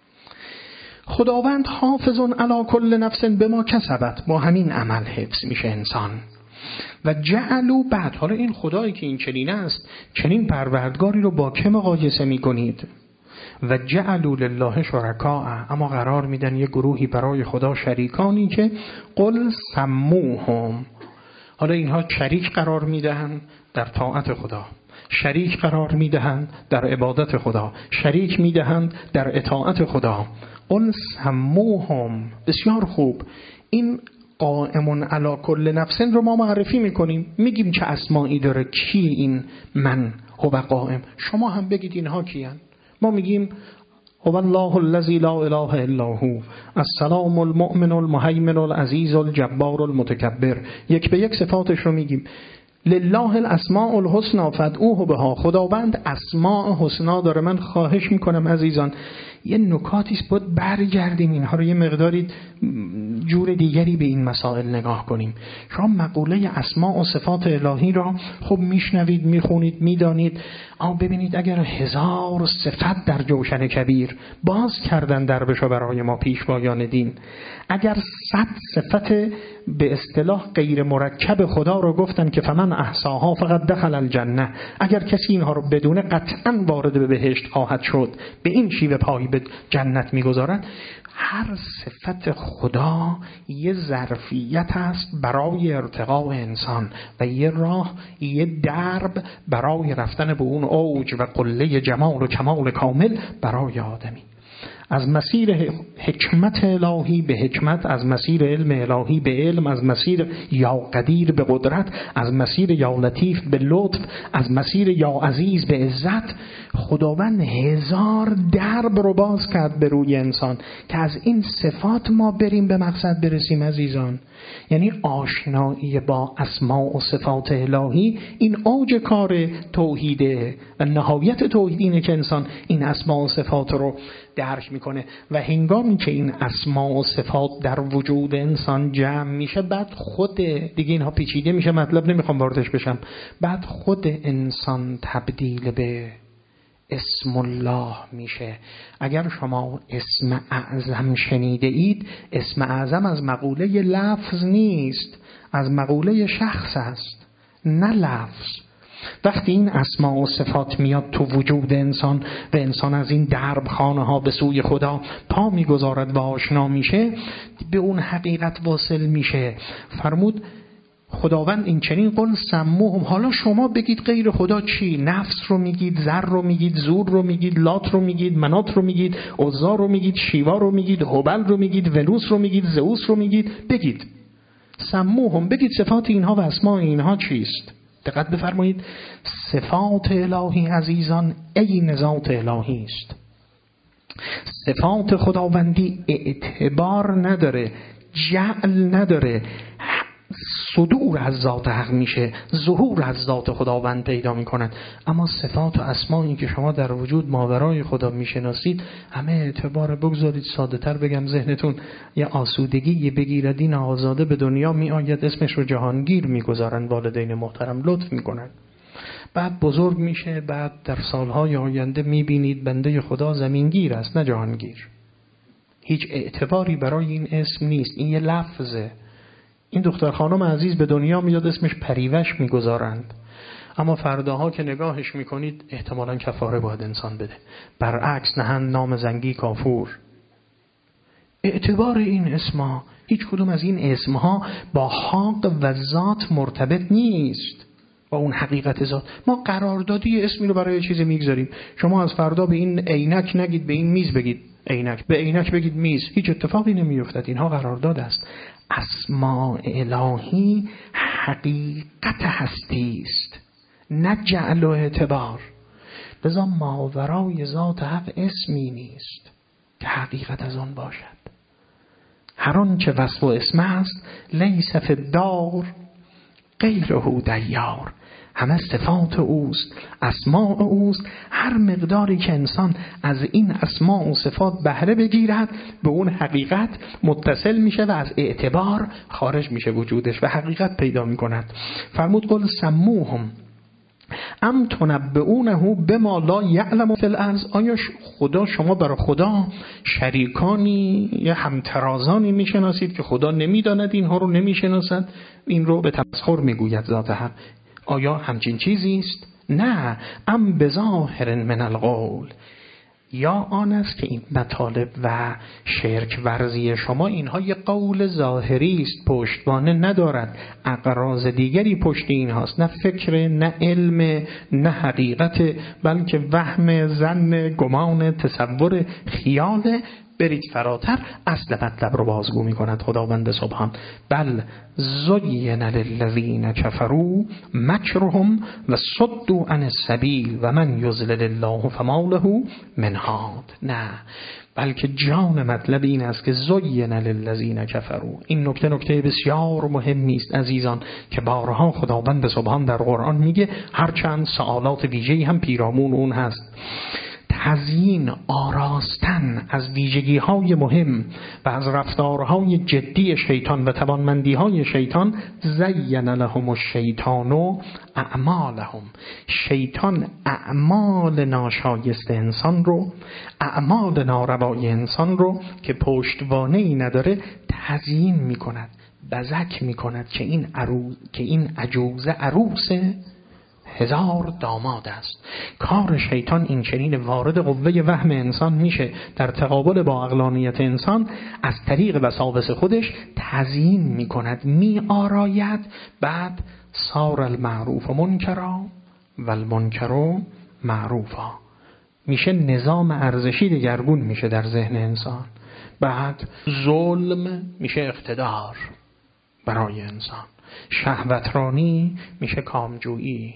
S1: خداوند حافظ علی کل نفس بما کسبت، با همین عمل حفظ میشه انسان. و جعلوا، بعد حالا این خدایی که این چنین است، چنین پروردگاری رو با که مقایسه میکنید؟ و جعلوا لله شرکاء، اما قرار میدن یه گروهی برای خدا شریکانی که قل سموهم، حالا اینها شریک قرار میدهن در طاعت خدا، شریک قرار میدهند در عبادت خدا، شریک میدهند در اطاعت خدا. قل سموهم، بسیار خوب. این قائمون علی کل نفس رو ما معرفی میکنیم، میگیم چه اسمایی داره، کی این من هو قائم. شما هم بگید اینها کیان. ما میگیم هو الله الذی لا اله الا هو السلام المؤمن المهیمن العزیز الجبار المتکبر. یک به یک صفاتش رو میگیم. لله الاسماء الحسنى فادعوه بها، خداوند اسماء حسنا داره. من خواهش میکنم عزیزان یه نکاتی است باید برگردیم اینها رو یه مقداری جور دیگری به این مسائل نگاه کنیم. شما مقوله اسماء و صفات الهی را خب میشنوید، میخونید، میدانید، اما ببینید اگر 1000 صفت در جوشن کبیر باز کردن دربشو برای ما پیشوایان دین، اگر 100 صفت به اصطلاح غیر مرکب خدا رو گفتن که فمن احصاها فقط دخل الجنه، اگر کسی اینها رو بدونه قطعا وارد به بهشت خواهد شد، به این شیوه پای به جنت میگذارد. هر صفت خدا یه ظرفیت است برای ارتقاء انسان و یه راه، یه درب برای رفتن به اون اوج و قله جمال و کمال کامل برای آدمی. از مسیر حکمت الهی به حکمت، از مسیر علم الهی به علم، از مسیر یا قدیر به قدرت، از مسیر یا لطیف به لطف، از مسیر یا عزیز به عزت. خداوند 1000 درب رو باز کرد به روی انسان که از این صفات ما بریم به مقصد برسیم عزیزان. یعنی آشنایی با اسماء و صفات الهی این اوج کار توحیده و نهایت توحید اینه که انسان این اسماء و صفات رو درک میکنه و هنگامی که این اسماء و صفات در وجود انسان جمع میشه، بعد خود دیگه اینها پیچیده میشه، مطلب نمیخوام واردش بشم، بعد خود انسان تبدیل به اسم الله میشه. اگر شما اسم اعظم شنیده اید، اسم اعظم از مقوله لفظ نیست، از مقوله شخص است، نه لفظ. وقتی این اسماء و صفات میاد تو وجود انسان و انسان از این درب خانه ها به سوی خدا پا میگذارد و آشنا میشه، به اون حقیقت واصل میشه. فرمود خداوند این چنین قل سموهم. حالا شما بگید غیر خدا چی؟ نفس رو میگید، زر رو میگید، زور رو میگید، لات رو میگید، منات رو میگید، عزا رو میگید، شیوا رو میگید، هبل رو میگید، ونوس رو میگید، زئوس رو میگید. بگید سموهم، بگید صفات اینها و اسماء اینها چیست. دقت بفرمایید، صفات الهی عزیزان عین ذات الهی است. صفات خداوندی اعتبار نداره، جعل نداره، صدور از ذات حق میشه، ظهور از ذات خداوند پیدا میکنند. اما صفات و اسمایی که شما در وجود ماورای خدا میشناسید همه اعتبار، بگذارید ساده تر بگم ذهنتون یه آسودگی بگیرد، این آزاده به دنیا میآید، اسمش رو جهانگیر میگذارن، والدین محترم لطف میکنن، بعد بزرگ میشه، بعد در سالهای آینده میبینید بنده خدا زمینگیر است نه جهانگیر. هیچ اعتباری برای این اسم نیست، این یه لفظه. این دختر خانم عزیز به دنیا میاد، اسمش پریوش میگذارند، اما فرداها که نگاهش میکنید احتمالاً کفاره باید انسان بده. برعکس نهند نام زنگی کافور. اعتبار این اسمها، هیچ کدوم از این اسمها با حق و ذات مرتبط نیست، با اون حقیقت ذات. ما قراردادی اسمی رو برای چیزی میگذاریم. شما از فردا به این عینک نگید، به این میز بگید عینک، به عینک بگید میز، هیچ اتفاقی نمیافتد. اینها قرارداد است. اسماء الهی حقیقت هستی است، نه جعل و اعتبار. لذا ماورای ذات حق اسمی نیست که حقیقت از آن باشد. هر آن چه وصف و اسم است لیس فی الدار غیره دیار. همه صفات اوست، اسماء اوست. هر مقداری که انسان از این اسماء و صفات بهره بگیرد به اون حقیقت متصل میشه و از اعتبار خارج میشه وجودش و حقیقت پیدا میکند. فرمود قل سموهم ام تنبئونه بما لا یعلم فی الارض. آیا خدا، شما برای خدا شریکانی یا همترازانی میشناسید که خدا نمیداند اینها رو، نمیشناسد؟ این رو به تمسخر میگوید ذات حق. آیا همچین چیزی است؟ نه. ام بظاهر من القول، یا آن است که این مطالب و شرک ورزی شما اینها یه قول ظاهری است، پشتوانه ندارد، اغراض دیگری پشت این هاست، نه فکر، نه علم، نه حقیقت، بلکه وهم، ظن، گمان، تصور، خیال. برید فراتر، اصل مطلب رو بازگو می کند خداوند سبحان. بل زین للذین کفروا مکرهم و صدوا عن السبیل و من یضلل الله فما له من هاد. نه، بلکه جان مطلب این است که زین للذین کفروا. این نکته بسیار مهمی است عزیزان که بارها خداوند سبحان در قرآن میگه، هرچند سوالات ویژه‌ای هم پیرامون اون هست. تزیین، آراستن از ویژگی‌های مهم و از رفتارهای جدی شیطان و توانمندی‌های شیطان. زین لهم الشیطان اعمالهم. شیطان اعمال ناشایست انسان رو، اعمال ناروای انسان رو که پشتوانه‌ای نداره تزیین می‌کند، بزک می‌کند که این عجوزه عروس هزار داماد است. کار شیطان این چنین وارد قوه وهم انسان میشه، در تقابل با عقلانیت انسان از طریق وساوس خودش تزیین میکند، میآراید. بعد صار المعروف منکرا و المنکر معروفا، میشه نظام ارزشی دگرگون میشه در ذهن انسان. بعد ظلم میشه اقتدار برای انسان، شهوترانی میشه کامجویی،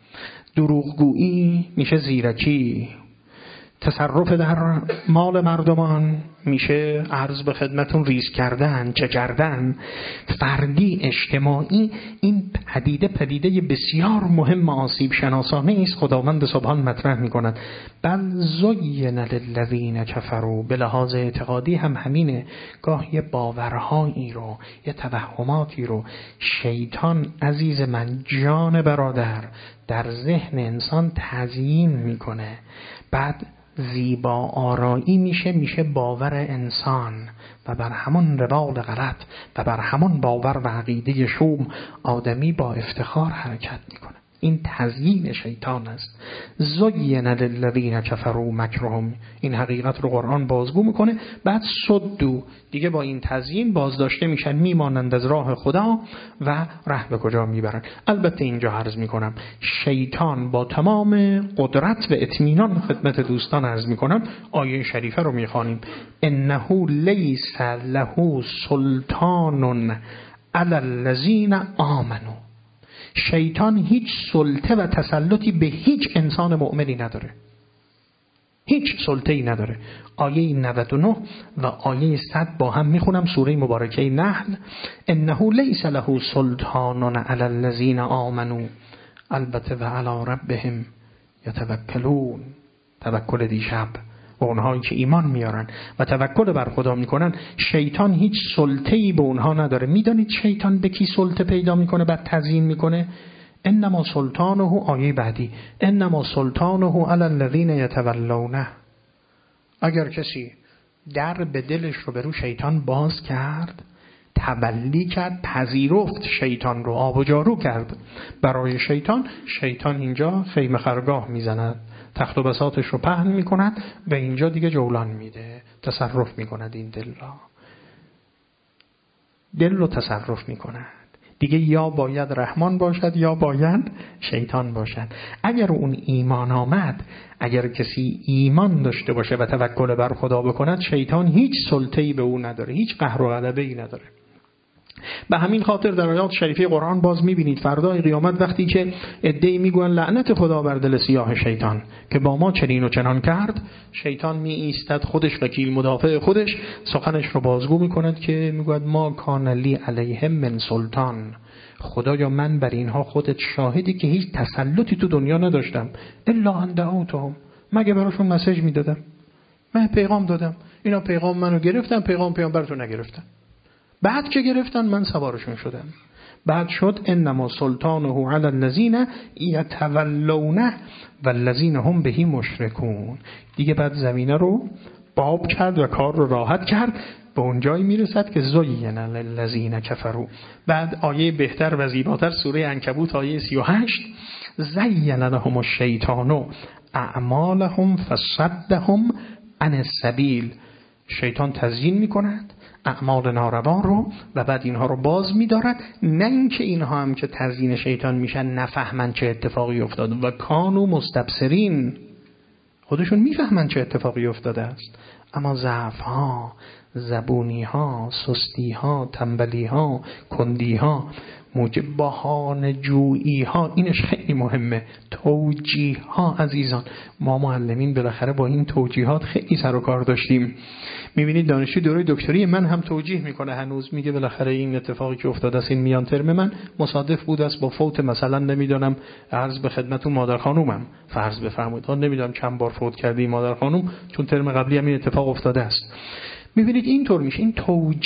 S1: دروغگویی میشه زیرکی، تصرف در مال مردمان میشه عرض به خدمتون ریز کردن، چه کردن. فردی، اجتماعی، این پدیده بسیار مهم آسیب شناسانه است. خداوند سبحان مطرح میکند بل زین للذین کفروا. به لحاظ اعتقادی هم همینه، گاه یه باورهایی رو، یه توهماتی رو شیطان عزیز من، جان برادر، در ذهن انسان تزیین میکنه. بعد زیبا آرایی میشه باور انسان و بر همون روال غلط و بر همون باور و عقیده شوم آدمی با افتخار حرکت میکنه. این تزیین شیطان است. زین للذین کفروا مکرهم. این حقیقت رو قرآن بازگو میکنه. بعد صدوا، دیگه با این تزیین بازداشته میشن، میمانند از راه خدا و ره به کجا میبرن. البته اینجا عرض میکنم شیطان با تمام قدرت و اطمینان خدمت دوستان عرض میکنم، آیه شریفه رو میخوانیم: انه لیس له سلطان علی الذین آمنوا. شیطان هیچ سلطه و تسلطی به هیچ انسان مؤمنی نداره، هیچ سلطه‌ای نداره. آیه 99 و آیه 100 با هم میخونم، سوره مبارکه نحل: انه لیس له سلطان علی الذین آمنوا البته و علی ربهم یتوکلون. توکل دیشب و اونهایی که ایمان میارن و توکل بر خدا میکنن، شیطان هیچ سلطه‌ای به اونها نداره. میدانید شیطان به کی سلطه پیدا میکنه بعد تزیین میکنه؟ انما سلطانه، آیه بعدی، انما سلطانه علی الذین یتولونه. اگر کسی در به دلش رو به رو شیطان باز کرد، تبلی کرد، پذیرفت شیطان رو، آب و جارو کرد برای شیطان، شیطان اینجا خیمه خرگاه میزند، تخت و بساطش رو پهن میکند و اینجا دیگه جولان میده، تصرف میکند. این دل رو تصرف میکند دیگه، یا باید رحمان باشد یا باید شیطان باشد. اگر اون ایمان آمد، اگر کسی ایمان داشته باشه و توکل بر خدا بکند، شیطان هیچ سلطه‌ای به او نداره، هیچ قهر و غلبه‌ای نداره. به همین خاطر در آیات شریفه قرآن باز میبینید فردای قیامت وقتی که عده‌ای میگوین لعنت خدا بر دل سیاه شیطان که با ما چنین و چنان کرد، شیطان می ایستد خودش وکیل مدافع خودش، سخنش رو بازگو میکند که میگوید ما کان لی علیهم من سلطان. خدایا من بر اینها خودت شاهدی که هیچ تسلطی تو دنیا نداشتم الا ان دعوتهم، مگه براشون مسیج میدادم، من پیغام دادم، اینا پیغام منو گرفتن، پیغام پیامبرتو نگرفتن، بعد که گرفتن من سوارشون شدم. بعد شد انما سلطانه علی الذین یتولونه والذین هم به مشرکون. دیگه بعد زمینه رو باب کرد و کار رو راحت کرد، به اونجایی میرسد که زین للذین کفروا. بعد آیه بهتر و زیباتر سوره عنکبوت آیه 38 زین لهم الشیطان اعمالهم فصدهم عن السبیل. شیطان تزیین میکند اعمال ناروا رو و بعد اینها رو باز می‌دارد، نه اینکه اینها هم که تزیین شیطان میشن نفهمن چه اتفاقی افتاده و کانوا مستبصرین، خودشون میفهمن چه اتفاقی افتاده است، اما ضعف‌ها، زبونی‌ها، سستی‌ها، تنبلی‌ها، کندی‌ها، موجب بهانه‌جویی‌ها، اینش خیلی مهمه، توجیه‌ها. عزیزان ما معلمین بالاخره با این توجیهات خیلی سر و کار داشتیم. میبینید دانشجو دوره دکتری من هم توجیه میکنه، هنوز میگه بالاخره این اتفاقی که افتاده است این میان ترم من مصادف بود است با فوت مثلا نمیدونم عرض به خدمتتون مادر خانومم، فرض بفرمایید نمیدونم چند بار فوت کردی مادر خانوم، چون ترم قبلی هم این اتفاق افتاده است. میبینید اینطور میشه. این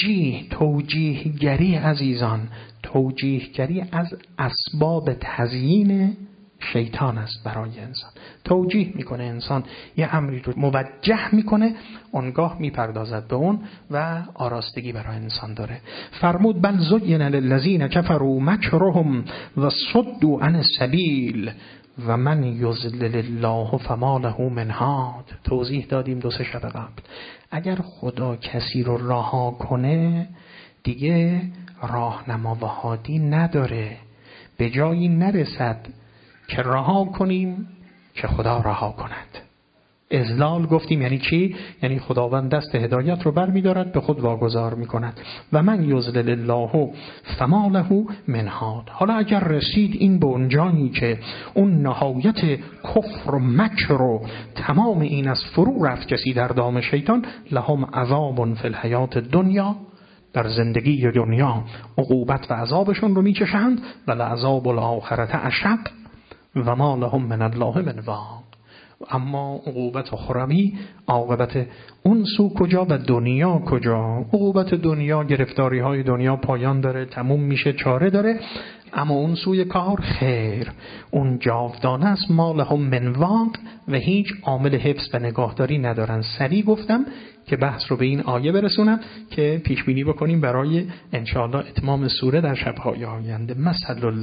S1: توجیهگری عزیزان، توجیهگری از اسباب تزیین شیطان است برای انسان. توجیه میکنه انسان یه امری رو موجه میکنه، اونگاه میپردازد به اون و آراستگی برای انسان داره. فرمود بل زین للذین کفروا مکرهم و صدوا عن السبیل و من یضلل الله فما له من هاد. توضیح دادیم 2-3 شب قبل، اگر خدا کسی رو رها کنه دیگه راهنما و هادی نداره، به جایی نرسد که رها کنیم که خدا رها کند. اذلال گفتیم یعنی چی؟ یعنی خداوند دست هدایت رو بر می دارد به خود واگذار می کند. و من یضلل الله فما له من هاد. حالا اگر رسید این به اونجایی که اون نهایت کفر و مکر و تمام این از فرو رفت کسی در دام شیطان، لهم عذاب فی الحیات دنیا، در زندگی دنیا عقوبت و عذابشون رو می چشند، و لعذاب الاخرة اشق و ما لهم من الله من واق. اما عقوبت اخروی، عاقبت اون سو کجا و دنیا کجا؟ عقوبت دنیا، گرفتاری های دنیا پایان داره، تموم میشه، چاره داره، اما اون سوی کار خیر، اون جاودانه است. ما لهم من واق و هیچ عامل حفظ و نگاهداری ندارن. سریع گفتم که بحث رو به این آیه برسونم که پیش بینی بکنیم برای انشاءالله اتمام سوره در شب‌های آینده. مثل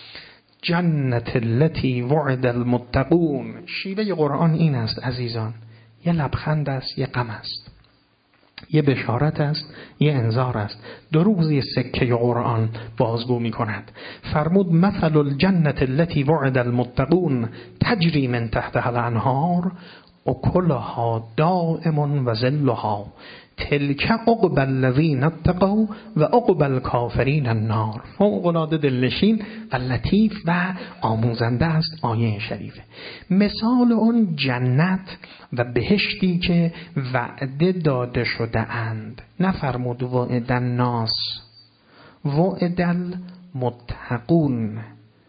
S1: جنت التي وعد المتقون. شیوه قرآن این است عزیزان، یه لبخند است، یه غم است، یه بشارت است، یه انذار است. 2 روزی سکه قرآن بازگو می کند. فرمود مثل الجنت التي وعد المتقون تجری من تحتها الانهار اکلها دائم و ظلها تلک عقبی الذین اتقوا و عقبی الکافرین النار. فوق‌العاده دلنشین و لطیف و آموزنده است آیه شریفه. مثال اون جنت و بهشتی که وعده داده شده اند، نفرمود وعد الناس، وعد المتقون.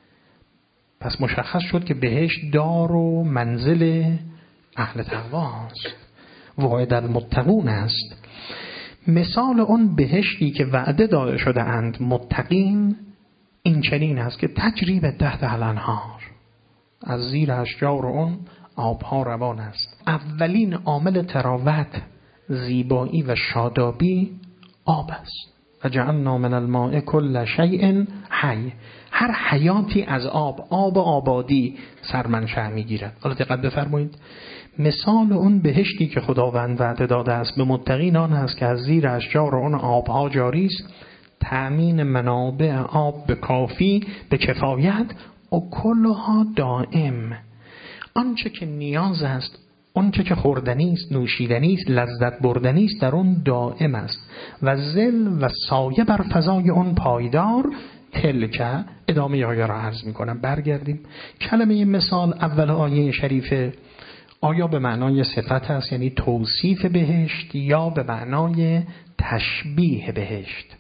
S1: پس مشخص شد که بهشت دار و منزل اهل تقواست، وعد المتقون است. مثال اون بهشتی که وعده داده شده اند متقین این چنین است که تجری به تحت الانهار، از زیر اشجار اون آبها روان است. اولین عامل تراوت، زیبایی و شادابی آب است. و جعلنا من الماء کل شیء حی. هر حیاتی از آب، آب آبادی سرمنشأ میگیرد. حالا دقت بفرمایید، مثال اون بهشتی که خداوند وعده داده است به متقین آن است که از زیر اشجار اون آبها جاری است، تأمین منابع آب به کافی، به کفایت، و کلها دائم. آنچه که نیاز است، آنچه که خوردنی است، نوشیدنی است، لذت بردنی است، در اون دائم است و ظل و سایه بر فضای اون پایدار. تلک، ادامه آیه را عرض میکنم. برگردیم. کلمه مثال اول آیه شریفه آیا به معنای صفت است یعنی توصیف بهشت، یا به معنای تشبیه بهشت؟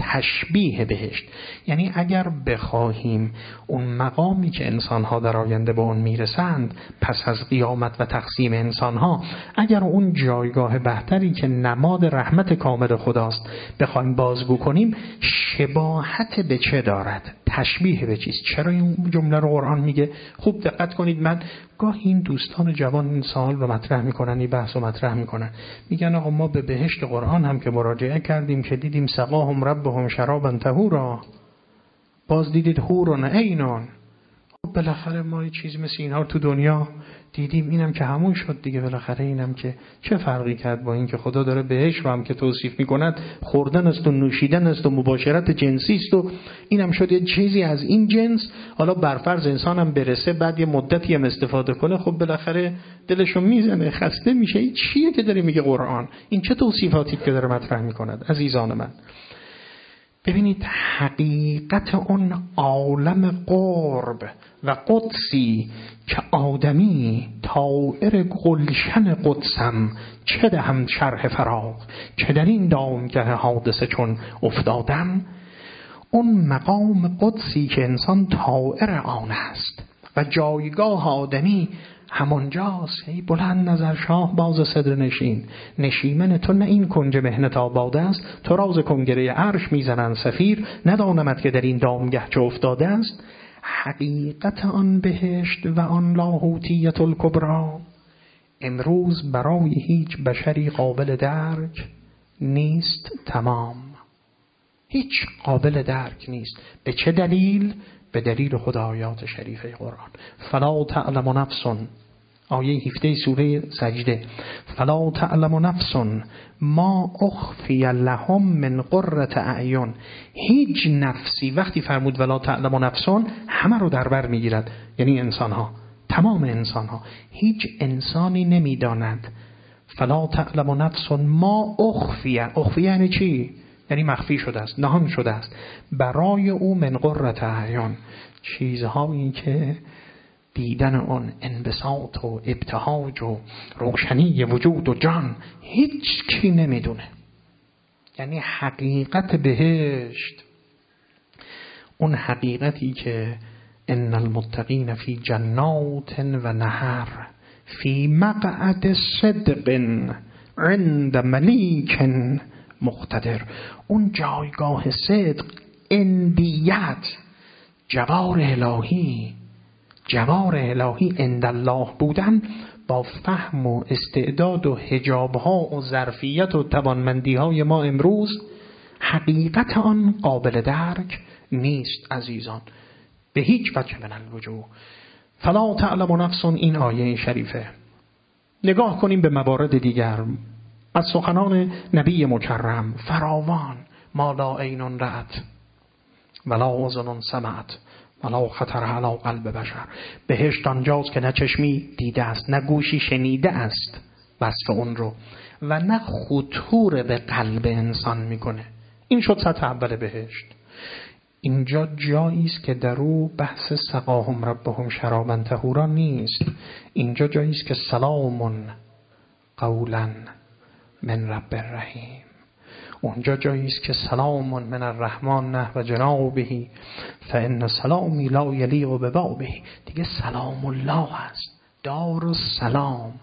S1: تشبیه بهشت. یعنی اگر بخواهیم اون مقامی که انسانها در آینده به اون میرسند پس از قیامت و تقسیم انسانها، اگر اون جایگاه بهتری که نماد رحمت کامل خداست بخوایم بازگو کنیم، شباهت به چه دارد؟ تشبیه به چیست؟ چرا این جمله رو قرآن میگه؟ خوب دقت کنید. من گاهی این دوستان جوان این سوال رو مطرح میکنن، این بحث رو مطرح میکنن، میگن آقا ما به بهشت قرآن هم که مراجعه کردیم که دیدیم سقاهم ربهم شرابا طهورا، باز دیدید حورن عینان. خب بالاخره ما یه چیز مثل اینها تو دنیا دیدیم، اینم که همون شد دیگه. بالاخره اینم که چه فرقی کرد با این که خدا داره بهشت رو هم که توصیف میکند خوردن است و نوشیدن است و مباشرت جنسی است و اینم شد یه چیزی از این جنس. حالا برفرض انسان هم برسه بعد یه مدتی هم استفاده کنه، خب بالاخره دلشو میزنه، خسته میشه. این چیه که داره میگه قرآن؟ این چه توصیفاتی که داره مطرح میکند؟ عزیزان من ببینید، حقیقت اون عالم قرب و قدسی که آدمی طائر گلشن قدسم چه دهم شرح فراغ، که در این دامگه حادثه چون افتادم، اون مقام قدسی که انسان طائر آن است و جایگاه آدمی همانجاست. ای بلند نظر شاه باز صدر نشین، نشیمن تو نه این کنج مهنت آباده است، تو راز کنگره عرش میزنن سفیر، ندانمت که در این دامگه چه افتاده است. حقیقت آن بهشت و آن لاهوتیت الکبری امروز برای هیچ بشری قابل درک نیست. تمام هیچ قابل درک نیست. به چه دلیل؟ به دلیل خود آیات شریفه قرآن. فلا تعلم نفس، آیه 17 سوره سجده، فلا تعلم نفس ما اخفی لهم من قرة اعین. هیچ نفسی، وقتی فرمود ولا تعلم نفس، همه رو در بر میگیرد، یعنی انسانها، تمام انسانها. هیچ انسانی نمیداند. فلا تعلم نفس ما اخفی، اخفی یعنی چی؟ یعنی مخفی شده است، نهان شده است برای او من قرة اعین، چیزهایی که دیدن اون انبساط و ابتهاج و روشنی وجود و جان هیچ کی نمیدونه. یعنی حقیقت بهشت، اون حقیقتی که ان المتقین فی جنات و نهر فی مقعد صدق عند ملیک مقتدر، اون جایگاه صدق، اندیت، جوار الهی، جوار الهی عند الله بودن با فهم و استعداد و حجابها و ظرفیت و توانمندیهای ما امروز، حقیقت آن قابل درک نیست عزیزان، به هیچ وجه من الوجوه. فلا تعلم نفس، این آیه شریفه. نگاه کنیم به موارد دیگر از سخنان نبی مکرم فراوان. ما لا عین رأت ولا اذن سمعت ولا خطر علی قلب بشر. بهشت آنجاست که نه چشمی دیده است، نه گوشی شنیده است وصف اون رو، و نه خطور به قلب انسان میکنه. این شد سطح اول بهشت. اینجا جایی است که در او بحث سقاهم ربهم شرابا طهورا نیست. اینجا جایی است که سلام قولا من رب الرحیم. اونجا جایی است که سلام من الرحمن نحو جنابه فان سلامی لا یلیق ببابه. دیگه سلام الله است، دار السلام.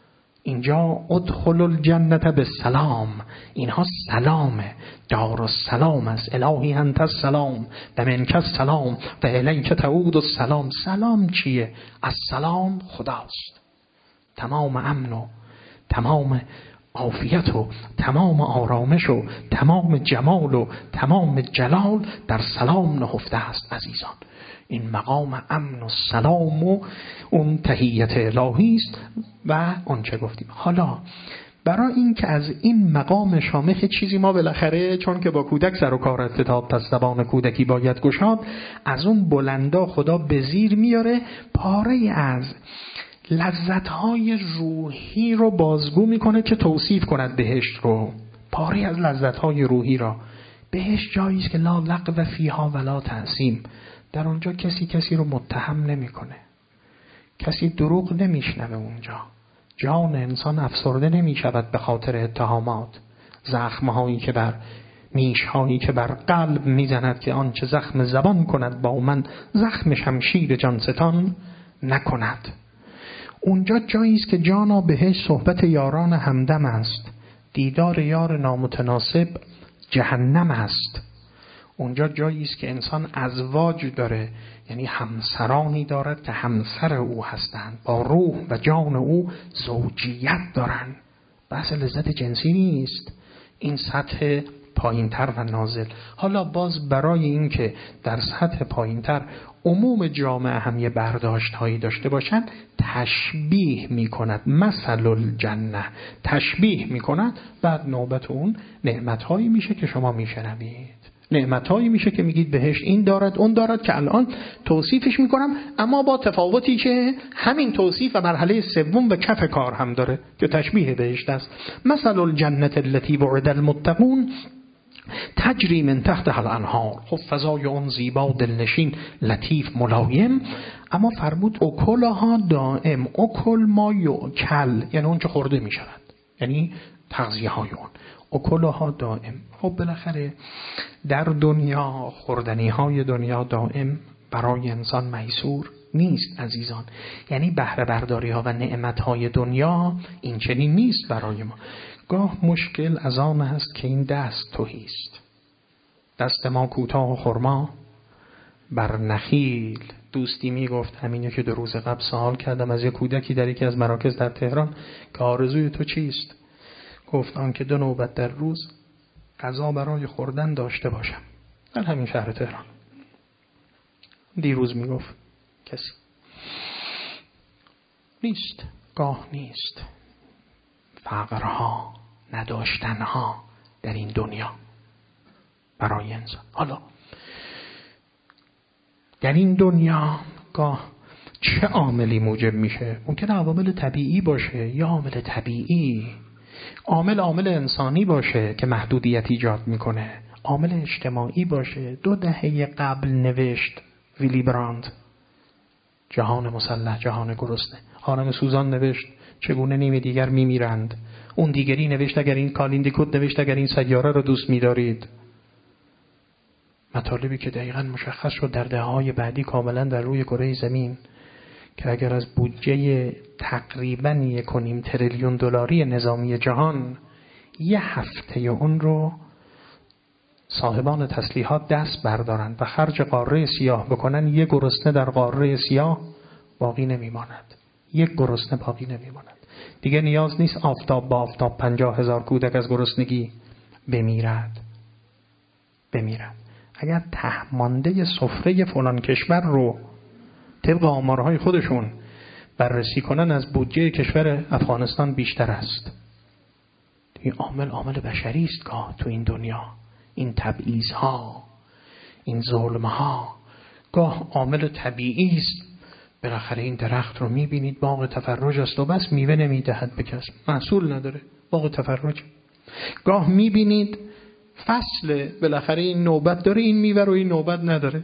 S1: اینجا ادخل الجنت بالسلام، اینها سلامه، دار السلام است. الهی انت السلام و منک السلام و الیک تعود السلام. سلام چیه؟ السلام خداست. تمام امن و تمام عافیت و تمام آرامش و تمام جمال و تمام جلال در سلام نهفته است عزیزان. این مقام امن و سلام و اون تحیت الهی است. و اون چه گفتیم حالا برای این که از این مقام شامخ چیزی ما بالاخره، چون که با کودک سر و کار کتاب تا زبان کودکی باید گشاد، از اون بلندا خدا به زیر میاره پاره از لذت‌های روحی رو بازگو میکنه که توصیف کند بهشت رو. پاره از لذت‌های روحی را. بهشت جایی است که لا لغو فیها ولا تعصیم. در اونجا کسی رو متهم نمیکنه، کسی دروغ نمیشنوه. اونجا جان انسان افسرده نمیشود به خاطر اتهامات، زخم‌هایی که بر نیش‌هایی که بر قلب میزند که آنچه زخم زبان کند با من، زخم شمشیر جانستان نکند. اونجا جایی است که جانا بهش صحبت یاران همدم است، دیدار یار نامتناسب جهنم است. اونجا جایی است که انسان ازواج داره، یعنی همسرانی دارد که همسر او هستند، با روح و جان او زوجیت دارن. بحث لذت جنسی نیست، این سطح پایینتر و نازل. حالا باز برای این که در سطح پایینتر عموم جامعه هم یه برداشت هایی داشته باشن، تشبیه می کند، مثل الجنه تشبیه می کند. بعد نوبت اون نعمت هایی میشه که شما میشنوید، نعمت هایی میشه که میگید بهشت این دارد اون دارد، که الان توصیفش میکنم، اما با تفاوتی که همین توصیف و مرحله سوم و کف کار هم داره که تشبیه بهشت است. مثل الجنة التي وعد المتقون تجری من تحتها الانهار. خب فضای اون زیبا، دلنشین، لطیف، ملایم. اما فرمود اکلها دائم. اکل ما یؤکل، یعنی اون چه خورده میشود، یعنی تغذیه های اون. اکلها دائم. خب بالاخره در دنیا خوردنی های دنیا دائم برای انسان میسور نیست عزیزان. یعنی بهره برداری ها و نعمت های دنیا این چنین نیست برای ما. گاه مشکل از آن است که این دست تهی است، دست ما کوتاه و خرما بر نخیل. دوستی می گفت، همینه که 2 روز قبل سوال کردم از یک کودکی در یکی از مراکز در تهران که آرزوی تو چیست؟ گفت آن که 2 نوبت در روز غذا برای خوردن داشته باشم. در همین شهر تهران. دیروز می گفت کسی نیست، گاه نیست. فقرها، نداشتنها در این دنیا برای انسان. حالا در این دنیا گاه چه عاملی موجب میشه؟ ممکنه عوامل طبیعی باشه یا عامل طبیعی، عامل انسانی باشه که محدودیت ایجاد میکنه، عامل اجتماعی باشه. 2 دهه قبل نوشت ویلی براند جهان مسلح، جهان گرسنه. هارم سوزان نوشت چگونه نیمه دیگر میمیرند. اون دیگری نوشت اگر این کالیندیکوت نوشت اگر این سیاره رو دوست می‌دارید. مطالبی که دقیقاً مشخص شد در دهه‌های بعدی کاملاً در روی کره زمین که اگر از بودجه تقریباً 1.5 تریلیون دلاری نظامی جهان 1 هفته اون رو صاحبان تسلیحات دست بردارن و خرج قاره سیاه بکنن، 1 گرسنه در قاره سیاه باقی نمیماند. 1 گرسنه باقی نمیماند. دیگه نیاز نیست آفتاب با آفتاب 50,000 کودک از گرسنگی بمیرد. اگر تهمانده سفره فلان کشور رو طبق آمارهای خودشون بررسی کنن، از بودجه کشور افغانستان بیشتر است. این عامل بشری است گاه تو این دنیا، این تبعیض‌ها، این ظلم‌ها. گاه عامل طبیعی است. بالاخره این درخت رو می‌بینید باغ تفرج است و بس میوه نمی‌دهد به کس، محصول نداره، باغ تفرج. گاه می‌بینید فصل، بالاخره این نوبت داره این میوه رو، این نوبت نداره.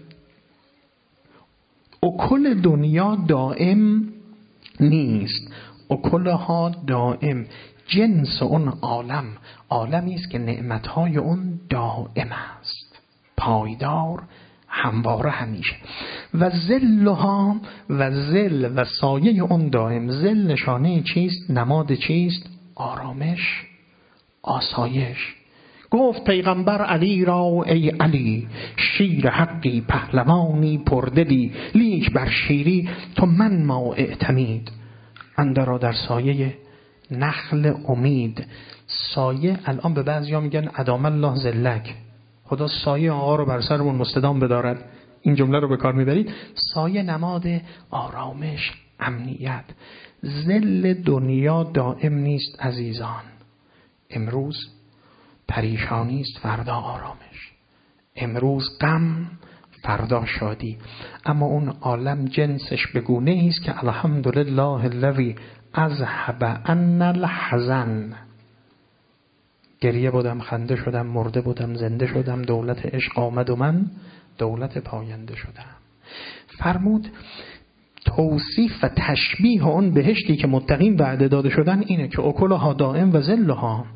S1: اکل دنیا دائم نیست، اکلها دائم. جنس اون عالمی است که نعمتهای اون دائم است، پایدار، همواره، همیشه. و ذلها، و ذل و سایه اون دائم. ذل نشانه چیست؟ نماد چیست؟ آرامش، آسایش. گفت پیغمبر علی را ای علی، شیر حقی پهلوانی پردلی، لیک بر شیری تو من ما اعتمید. اندرا در سایه نخل امید. سایه الان به بعضیا میگن ادام الله ذلک، خدا سایه آقا رو بر سرمون مستدام بدارد. این جمله رو به کار میبرید. سایه نماد آرامش، امنیت. ذل دنیا دائم نیست عزیزان. امروز پریشانی است، فردا آرامش. امروز غم، فردا شادی. اما اون عالم جنسش بگونه است که الحمدلله الذی اذهب عنا الحزن. گریه بودم، خنده شدم، مرده بودم، زنده شدم، دولت عشق آمد و من دولت پاینده شدم. فرمود توصیف و تشبیه اون بهشتی که متقین وعده داده شدن اینه که اکلها دائم و ظلها.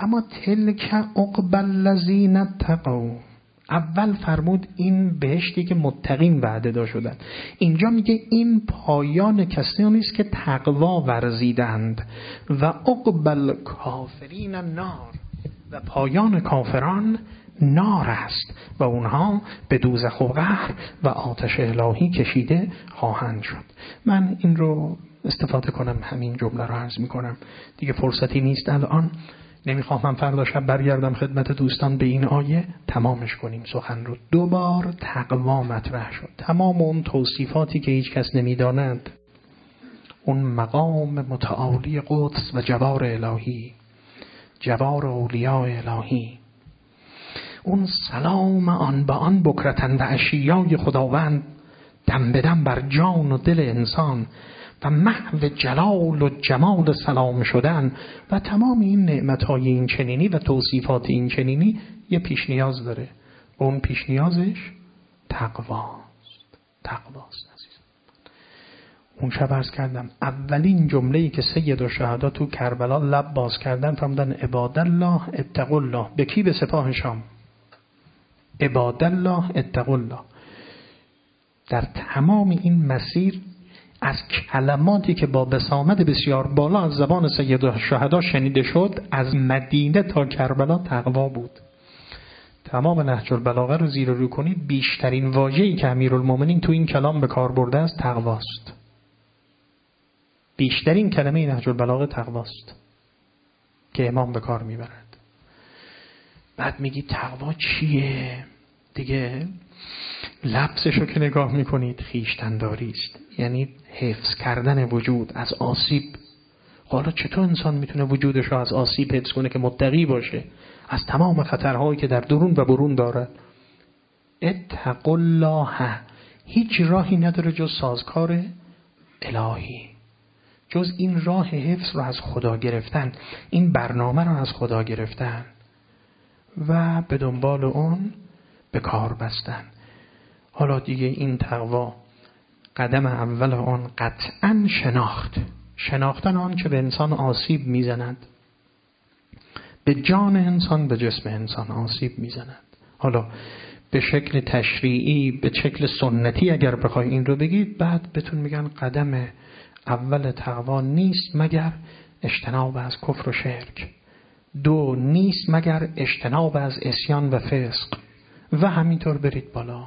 S1: اما تلک عقبی الذین اتقوا، اول فرمود این بهشتی که متقین وعده داشته شدن، اینجا میگه این پایان کسانی است که تقوا ورزیدند. و عقبی الکافرین النار، و پایان کافران نار است و اونها به دوزخ و قهر و آتش الهی کشیده خواهند شد. من این رو استفاده کنم، همین جمله رو عرض میکنم، دیگه فرصتی نیست الان. نمیخوام فردا شب برگردم خدمت دوستان به این آیه تمامش کنیم سخن رو. دوبار تقوا مطرح شد، تمام اون توصیفاتی که هیچ کس نمیداند، اون مقام متعالی قدس و جوار الهی، جوار اولیاء الهی، اون سلام آن به آن بکرتن و عشیای خداوند دم به دم بر جان و دل انسان و محو جلال و جمال سلام شدن و تمام این نعمتهای این چنینی و توصیفات این چنینی یه پیش نیاز داره. اون پیش نیازش تقواست. عزیز، اون شب عرض کردم اولین جمله‌ای که سید الشهدا تو کربلا لب باز کردن فرمودن عبادالله اتقوا الله. به کی؟ به سپاه شام. عبادالله اتقوا الله. در تمام این مسیر از کلماتی که با بسامد بسیار بالا از زبان سید الشهدا شنیده شد، از مدینه تا کربلا تقوا بود. تمام نهج البلاغه رو زیر و رو کنید، بیشترین واژه‌ای که امیرالمومنین تو این کلام به کار برده است تقواست. بیشترین کلمه نهج البلاغه تقواست که امام به کار میبرد. بعد میگی تقوا چیه؟ دیگه لفظشو که نگاه میکنید خویشتن‌داری است، یعنی حفظ کردن وجود از آسیب. حالا چطور انسان میتونه وجودشو از آسیب حفظ کنه که متقی باشه از تمام خطرهایی که در درون و برون داره؟ اتقوا الله. هیچ راهی نداره جز سازکار الهی، جز این راه حفظ رو از خدا گرفتن، این برنامه رو از خدا گرفتن و به دنبال اون به کار بستن. حالا دیگه این تقوا قدم اول آن قطعاً شناختن آن که به انسان آسیب میزند، به جان انسان، به جسم انسان آسیب میزند. حالا به شکل تشریعی، به شکل سنتی اگر بخوای این رو بگید، بعد بهتون میگن قدم اول تقوا نیست مگر اجتناب از کفر و شرک، دو نیست مگر اجتناب از عصیان و فسق، و همینطور برید بالا.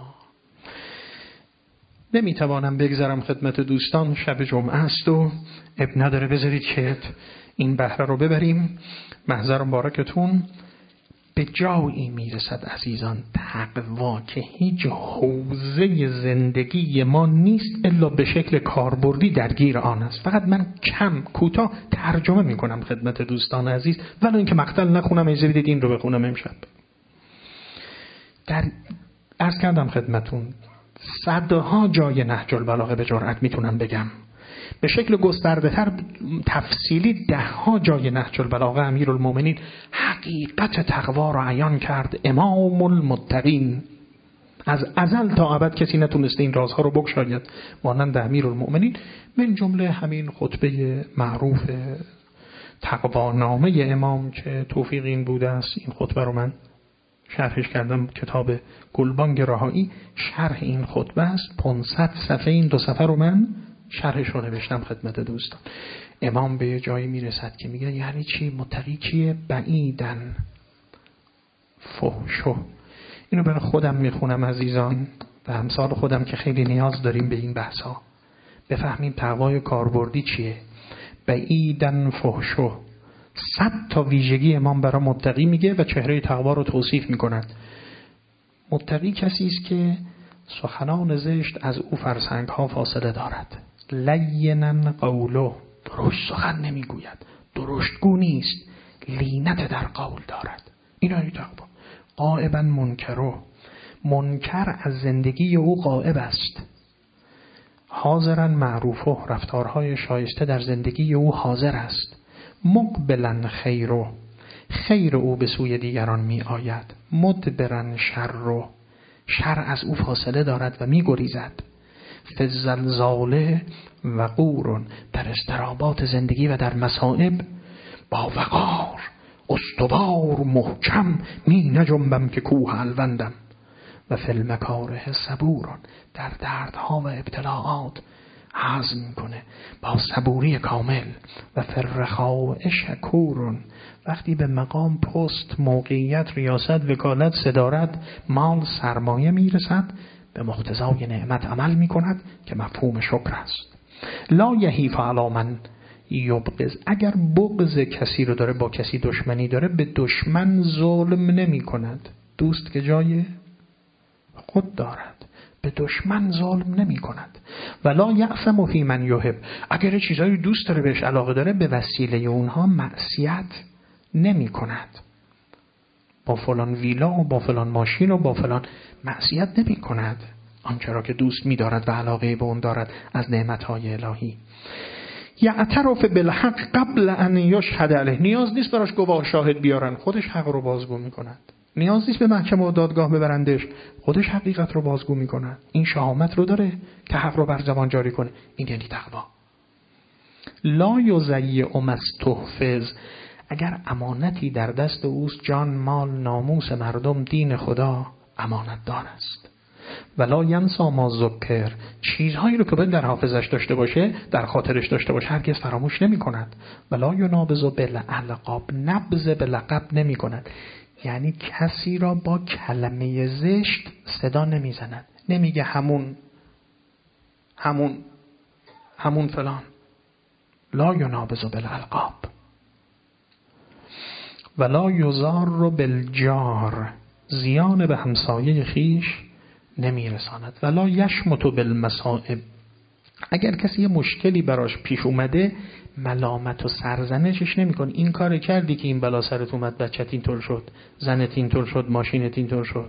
S1: نمیتوانم بگذارم خدمت دوستان، شب جمعه است و اب نداره، بذارید که این بهره رو ببریم. محضر مبارکتون به جایی میرسد عزیزان تقوا که هیچ حوزه زندگی ما نیست الا به شکل کاربردی درگیر آن است. فقط من کوتاه ترجمه میکنم خدمت دوستان عزیز، ولی اینکه مقتل نخونم، اجازه بدید این رو بخونم امشب. عرض کردم خدمتون صدها جای نهج البلاغه به جرئت میتونم بگم، به شکل گسترده تر تفصیلی دهها جای نهج البلاغه امیرالمومنین حقیقت تقوا را عیان کرد. امام المتقین از ازل تا ابد کسی نتونسته این رازها رو بگشاید مانند امیرالمومنین، من جمله همین خطبه معروف تقوانامه امام که توفیق این بوده است. این خطبه رو من شرحش کردم، کتاب گلبانگ رهایی شرح این خطبه است، 500 صفحه. این 2 صفحه رو من شرحش رو نوشتم خدمت دوستان. امام به جایی میرسد که میگه یعنی چی متقی کیه؟ بعیدن فحشو. اینو برای خودم میخونم عزیزان و امثال خودم که خیلی نیاز داریم به این بحثا بفهمیم تقوای کاربردی چیه. بعیدن فحشو، 100 تا ویژگی امام برای متقی میگه و چهره تقوا رو توصیف میکند. متقی کسی است که سخنان زشت از او فرسنگ ها فاصله دارد. لینن قولو، درشت سخن نمیگوید، درشتگو نیست، لینت در قول دارد. اینا تقوا. غائبا منکرو، منکر از زندگی او غائب است. حاضرا معروفو، رفتارهای شایسته در زندگی او حاضر است. مقبلا خیرو، خیر او به سوی دیگران می آید. مدبرا شرو، شر از او فاصله دارد و می گریزد. فزلزاله وقورون، در اضطرابات زندگی و در مصائب با وقار استوار محکم می نجنبم که کوه الوندم. و فی المکاره صبورون، در دردها و ابتلاعات هضم میکنه با صبوری کامل. و فی الرخاء شکورون، وقتی به مقام، پست، موقعیت، ریاست، وکالت، صدارت، مال، سرمایه میرسد به مقتضای نعمت عمل میکند که مفهوم شکر است. لا یحیف علی من یبغض، اگر بغض کسی رو داره، با کسی دشمنی داره، به دشمن ظلم نمی کند. دوست که جای خود دارد، به دشمن ظلم نمی کند. ولا یأثم فی من یحب، اگر چیزایی دوست داره، بهش علاقه داره، به وسیله اونها معصیت نمی کند. با فلان ویلا و با فلان ماشین و با فلان معصیت نمی کند، آنچه را که دوست می دارد و علاقه به اون دارد از نعمتهای الهی. یعترف بالحق قبل ان یشهد علیه، نیاز نیست براش گواه شاهد بیارن، خودش حق رو بازگو می کند. نیاز نیست به محکمه و دادگاه ببرندش، خودش حقیقت رو بازگو می کند. این شهامت رو داره که حق رو بر زبان جاری کنه. این یعنی تقوا. لا یضیع مستحفظ، اگر امانتی در دست اوست، جان، مال، ناموس مردم، دین خدا، امانت دار است. ولا ینسی ما ذکر، چیزهایی رو که باید در حافظش داشته باشه، در خاطرش داشته باشه، هرگز فراموش نمی کند. ولا ینابذ بالالقاب، نبذ به لقب نمی کند، یعنی کسی را با کلمه زشت صدا نمی زند، نمیگه همون فلان. لا ینابذ بالالقاب. ولا یضار بالجار، زیان به همسایه خیش نمیرساند. ولا یشمت بالمصائب، اگر کسی یه مشکلی براش پیش اومده، ملامت و سرزنشش نمیکنه. این کار کردی که این بلا سرت اومد، بچت اینطور شد، زنت اینطور شد، ماشینت اینطور شد.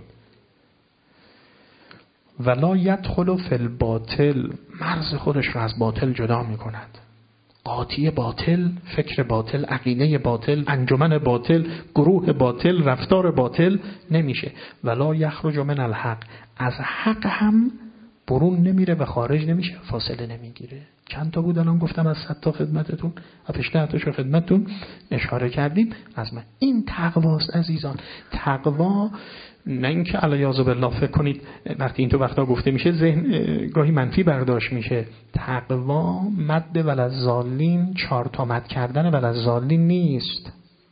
S1: ولا یدخل فی الباطل، مرز خودش رو از باطل جدا میکند. قاطی باطل، فکر باطل، عقیده باطل، انجمن باطل، گروه باطل، رفتار باطل نمیشه. ولا یخرج من الحق، از حق هم برون نمیره و خارج نمیشه، فاصله نمیگیره. چند تا بود الان گفتم از 100 تا خدمتتون، 7 تاشو خدمتتون اشاره کردیم. از من این تقواست عزیزان. تقوا نه اینکه الیاذ بالله فکر کنید وقتی این تو وقتا گفته میشه ذهن گاهی منفی برداشت میشه. تقوا مد وللضالین 4 تا مد کردن وللضالین نیست.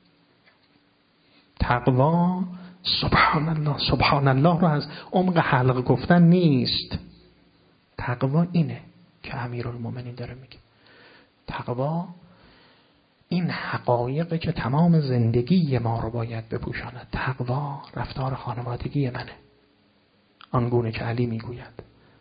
S1: تقوا سبحان الله سبحان الله رو از عمق حلق گفتن نیست. تقوا اینه که امیرالمومنین داره میگه. تقوا این حقایقی که تمام زندگی ما رو باید بپوشاند. تقوا رفتار خانوادگی منه، آنگونه که علی میگوید.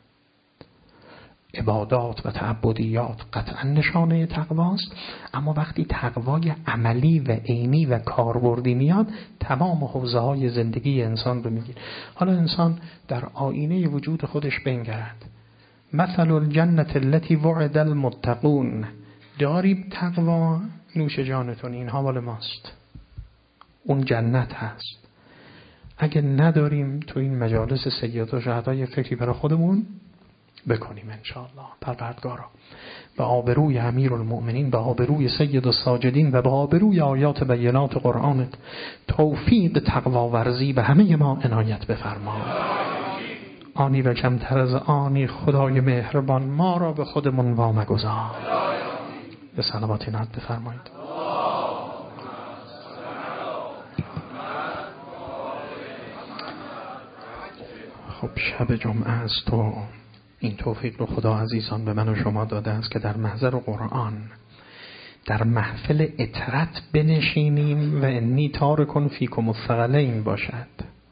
S1: عبادات و تعبدیات قطعا نشانه تقواست، اما وقتی تقوای عملی و عینی و کاربردی میاد، تمام حوزه‌های زندگی انسان رو میگیره. حالا انسان در آینه وجود خودش بنگرد. مثل الجنة التي وعد المتقون، داریم تقوا، نوش جانتون، اینها مال ماست، اون جنت هست. اگه نداریم تو این مجالس سیدات و شهدای فکری برای خودمون بکنیم انشاءالله. پروردگارا به آبروی امیرالمؤمنین، به آبروی سید الساجدین و به آبروی آیات بینات قرآنت توفیق تقوا ورزی به همه ما عنایت بفرما. آنی و کمتر از آنی خدای مهربان ما را به خودمون وامگذار. به صلوات نعت بفرمایید. خب شب جمعه است و این توفیق رو خدا عزیزان به من و شما داده است که در محضر قرآن در محفل اطرت بنشینیم و انی تارکن فیکم الثقلین باشد.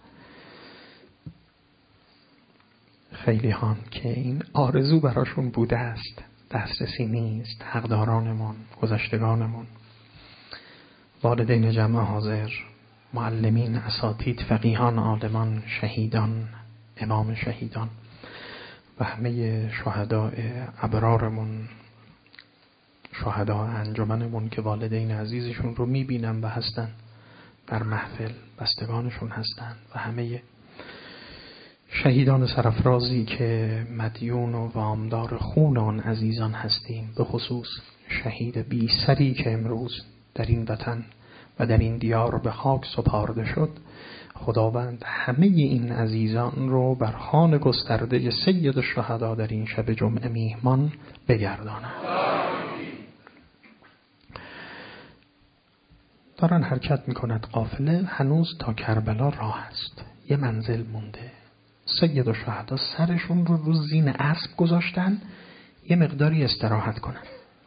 S1: خیلی هم که این آرزو براشون بوده است، دسترسی نیست. حقدارانمون، گذشتگانمون، والدین جمع حاضر، معلمین، اساتید، فقیهان، عالمان، شهیدان، امام شهیدان و همه شهداء ابرارمون، شهداء انجمنمون که والدین عزیزشون رو میبینن و هستن در محفل، بستگانشون هستن و همه شهیدان سرافرازی که مدیون و وامدار خون آن عزیزان هستیم، به خصوص شهید بی سری که امروز در این وطن و در این دیار به خاک سپارده شد، خداوند همه این عزیزان رو بر خوان گسترده سید الشهدا در این شب جمعه میهمان بگرداند. دارن حرکت میکند قافله، هنوز تا کربلا راه است، یه منزل مونده. سید الشهدا سرشون رو زین اسب گذاشتن یه مقداری استراحت کنن،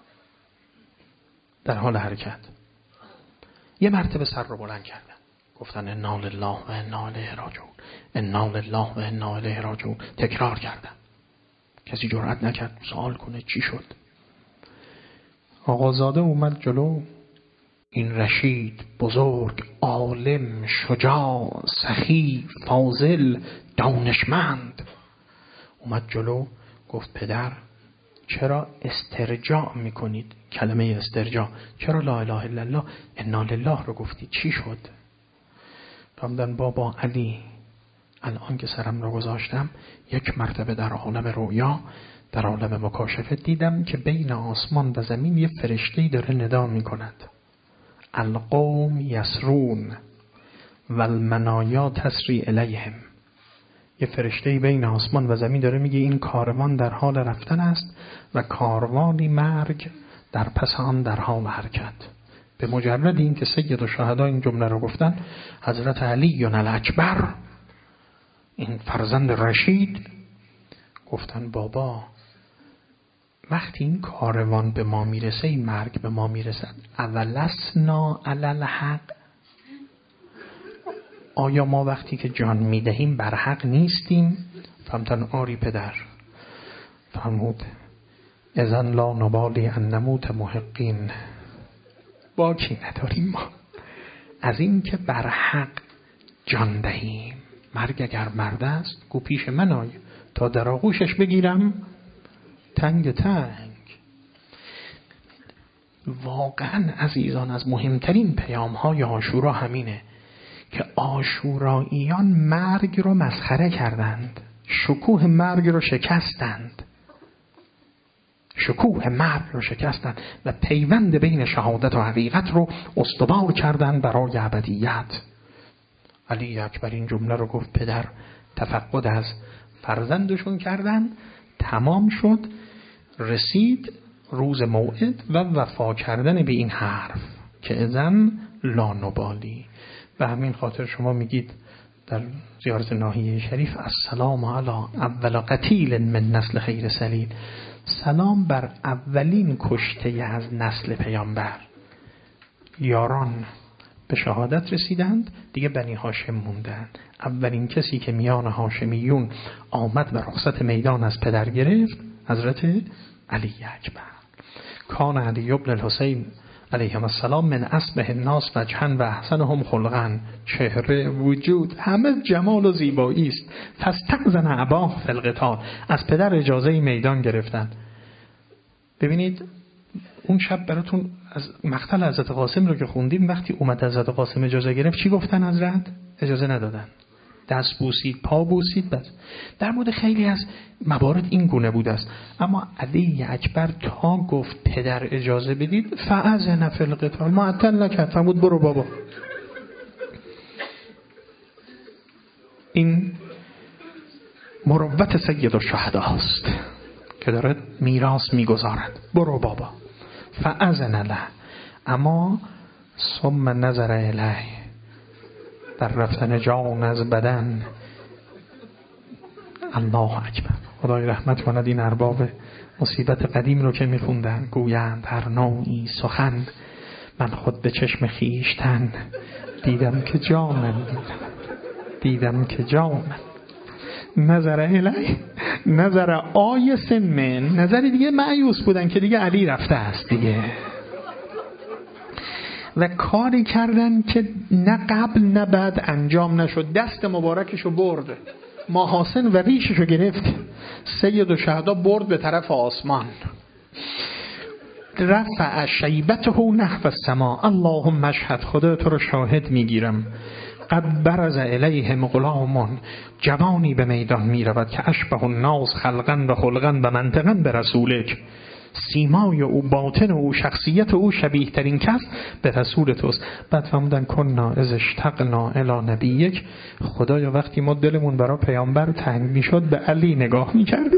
S1: در حال حرکت. یه مرتبه سر رو بلند کردن، گفتن انا لله و انا الیه راجعون، انا لله و انا الیه راجعون. تکرار کردن. کسی جرئت نکرد سوال کنه چی شد. آقازاده اومد جلو، این رشید، بزرگ، عالم، شجاع، سخی، فاضل، دانشمند اومد جلو، گفت پدر چرا استرجاع میکنید؟ کلمه استرجاع، چرا لا اله الا الله انا لله رو گفتید؟ چی شد؟ فرمودن بابا علی، الان که سرم رو گذاشتم یک مرتبه در عالم رویا، در عالم مکاشفه دیدم که بین آسمان و زمین یه فرشته‌ای داره ندا میکند، القوم یسرون و المنایا تسری الیهم. یه فرشته‌ای بین آسمان و زمین داره میگه این کاروان در حال رفتن است و کاروانی مرگ در پس آن در حال حرکت. به مجرد این که سید الشهدا این جمله رو گفتن، حضرت علی الاکبر، این فرزند رشید، گفتن بابا وقتی این کاروان به ما میرسه، این مرگ به ما میرسد، اولسنا علی الحق، آیا ما وقتی که جان میدهیم بر حق نیستیم؟ فهمتن آری پدر. فرمود اذن لا نبالی ان نموت محقین، باکی نداریم ما از این که بر حق جان دهیم. مرگ اگر مرد است گو پیش من آی تا در آغوشش بگیرم تنگ تنگ. واقعا عزیزان از مهمترین پیام های عاشورا همینه که عاشوراییان مرگ رو مسخره کردند، شکوه مرگ رو شکستند، شکوه مرگ رو شکستند و پیوند بین شهادت و حقیقت رو استوار کردند برای ابدیت. علی اکبر این جمله رو گفت پدر تفقد از فرزندشون کردن، تمام شد، رسید روز موعد و وفا کردن به این حرف که اذن لا نبالی. به همین خاطر شما میگید در زیارت ناحیه شریف السلام علی اول قتیل من نسل خیر سلیل، سلام بر اولین کشته از نسل پیامبر. یاران به شهادت رسیدند، دیگه بنی هاشم موندن. اولین کسی که میان هاشمیون آمد و رخصت میدان از پدر گرفت حضرت علی اکبر. کان علی ابن الحسین علیهم السلام من اصبح الناس وجها و احسنهم خلقا، چهره وجود همه جمال و زیبایی است. فاستأذن اباه فی القتال، از پدر اجازه میدان گرفتن. ببینید اون شب براتون از مقتل حضرت قاسم رو که خوندیم، وقتی اومد حضرت قاسم اجازه گرفت چی گفتن؟ حضرت اجازه ندادن، دست بوسید، پا بوسید. بس در مورد خیلی از موارد این گونه بود است. اما علی اکبر تا گفت پدر اجازه بدید فأذن فی القتال، معطل نکرد، فرمود برو بابا. این مروت سید الشهدا است که داره میراث میگذارد. برو بابا. فأذن له، اما ثم نظر الیه، در رفتن جان از بدن. الله اکبر. خدای رحمت کند این ارباب مصیبت قدیم رو که میخوندن. گویند هر نوعی سخن، من خود به چشم خیشتن دیدم که جانم، دیدم که جانم. نظر الی، نظر آیس من، نظر دیگه مایوس بودن که دیگه علی رفته است دیگه، و کاری کردن که نه قبل نه بعد انجام نشد. دست مبارکشو برد، محاسن و ریششو گرفت، سید الشهدا برد به طرف آسمان. رفع شیبته نحو السما، اللهم اشهد، خدا تو رو شاهد میگیرم. قد برز الیهم غلام، جوانی به میدان میرود که اشبه الناس خلقا و خلقا و منطقا به رسولک، سیمای او، باطن او، شخصیت او شبیه ترین کس به رسول توست. بعد فرمودن کنا اذ اشتقنا الی نبیک، خدایا وقتی ما دلمون برای پیامبر تنگ میشد به علی نگاه میکردیم،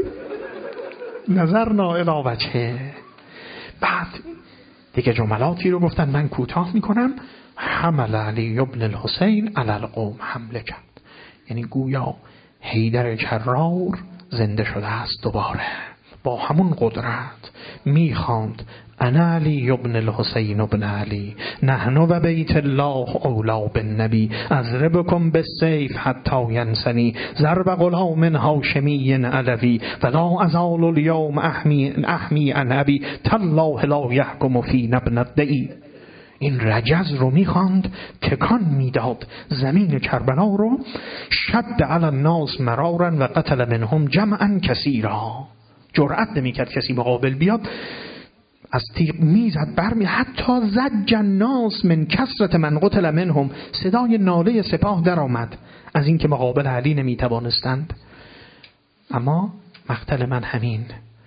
S1: نظرنا الی وجهه. بعد دیگه جملاتی رو گفتن من کوتاه میکنم. حمل علی ابن الحسین علی القوم حمله کرد، یعنی گویا حیدر کرار زنده شده است دوباره با همون قدرت. میخواند انا علی ابن الحسین ابن علی نحن و بیت الله اولا بالنبی اضربکم بالسیف حتی ینسنی ضرب غلام هاشمی علوی ولا ازال اليوم احمی عن ابی تالله لا یحکم فینا ابن الدعی. این رجز رو میخواند، تکان میداد زمین کربلا رو. شد علی الناس مرارا و قتل منهم جمعا کثیرا. جرأت نمیکرد کسی مقابل بیاد، از تیغ میزد برمی، حتی زج الناس من کثرت من قتل منهم. صدای ناله سپاه در آمد از این که مقابل علی نمیتوانستند. اما مقتل من همین.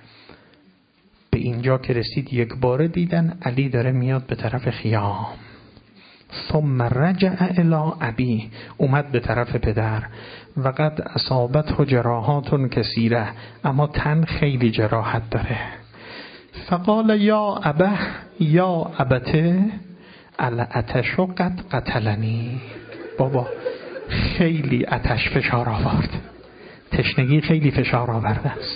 S1: به اینجا که رسید یک باره دیدن علی داره میاد به طرف خیام. ثم رجع الی ابی، اومد به طرف پدر. و قد اصابته جراحات کثیره، اما تن خیلی جراحت داره. فقال یا ابه یا ابته العطش قد قتلنی. بابا خیلی آتش فشار آورد، تشنگی خیلی فشار آورده است.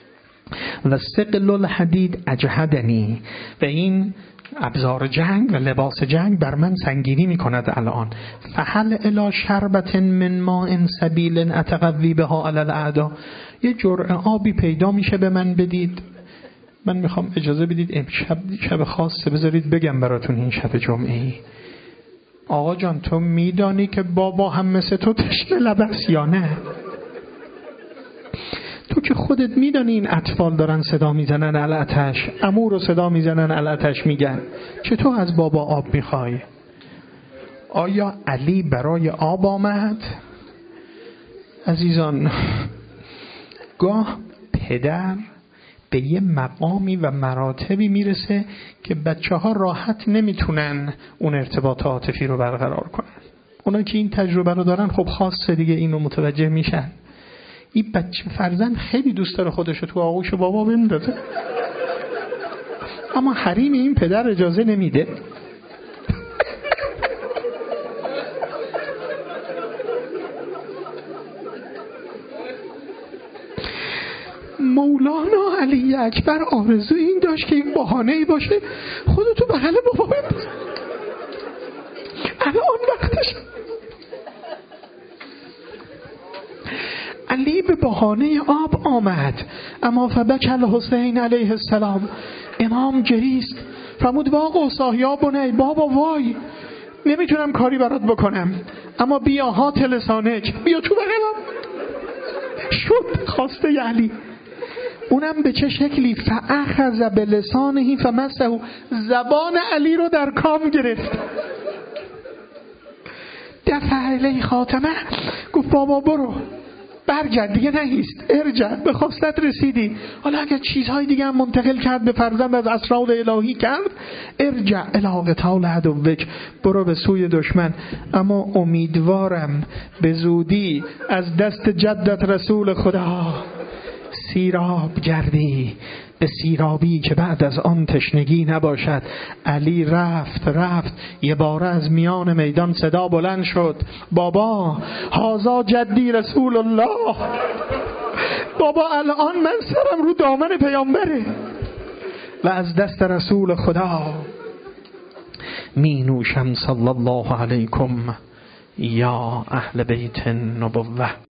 S1: و ثقل الحدید اجهدنی، و این ابزار جنگ و لباس جنگ بر من سنگینی می کند الان. فهل الی شربت من ماء سبیل اتقوی بها علی الاعداء، یه جرعه آبی پیدا میشه به من بدید؟ من میخوام اجازه بدید امشب شب خاصه، بذارید بگم براتون این شب جمعه‌ای. آقا جان تو میدانی که بابا هم مثل تو تشنه لب است یا نه؟ تو که خودت میدانی این اطفال دارن صدا میزنن العطش، عمو رو صدا میزنن العطش میگن، چطور از بابا آب میخوای؟ آیا علی برای آب آمد؟ عزیزان، گاه پدر به یه مقامی و مراتبی میرسه که بچه ها راحت نمیتونن اون ارتباط عاطفی رو برقرار کنن. اونا که این تجربه رو دارن خب خاصه دیگه اینو متوجه میشن. این بچه فرزند خیلی دوست داره خودش رو تو آغوش بابا بندازه، اما حریم این پدر اجازه نمیده. مولانا علی اکبر آرزو این داشت که این بهانه‌ای باشه خودتو بغل بابا بنداز. الان وقتش. علی به بهانه آب آمد، اما فبکل حسین علیه السلام، امام گریست، فرمود وا قوسا یا بنی، بابا وای نمیتونم کاری برات بکنم، اما بیا هات لسانک، بیا تو بغلم. شد خواسته علی. اونم به چه شکلی؟ فاخذ بلسانه فمسه، زبان علی رو در کام گرفت. دفع الی خاتمه، گفت بابا برو برگرد دیگه نهیست، ارجع به خواستت رسیدی. حالا اگر چیزهای دیگه هم منتقل کرد به فرزند از اسرار الهی کرد، ارجع الی قتال عدوک، برو به سوی دشمن. اما امیدوارم به زودی از دست جدت رسول خدا سیراب گردی، به سیرابی که بعد از آن تشنگی نباشد. علی رفت یه باره از میان میدان صدا بلند شد، بابا هازا جدی رسول الله، بابا الان من سرم رو دامن پیامبره و از دست رسول خدا می نوشم صلی الله علیکم یا اهل بیت النبوة.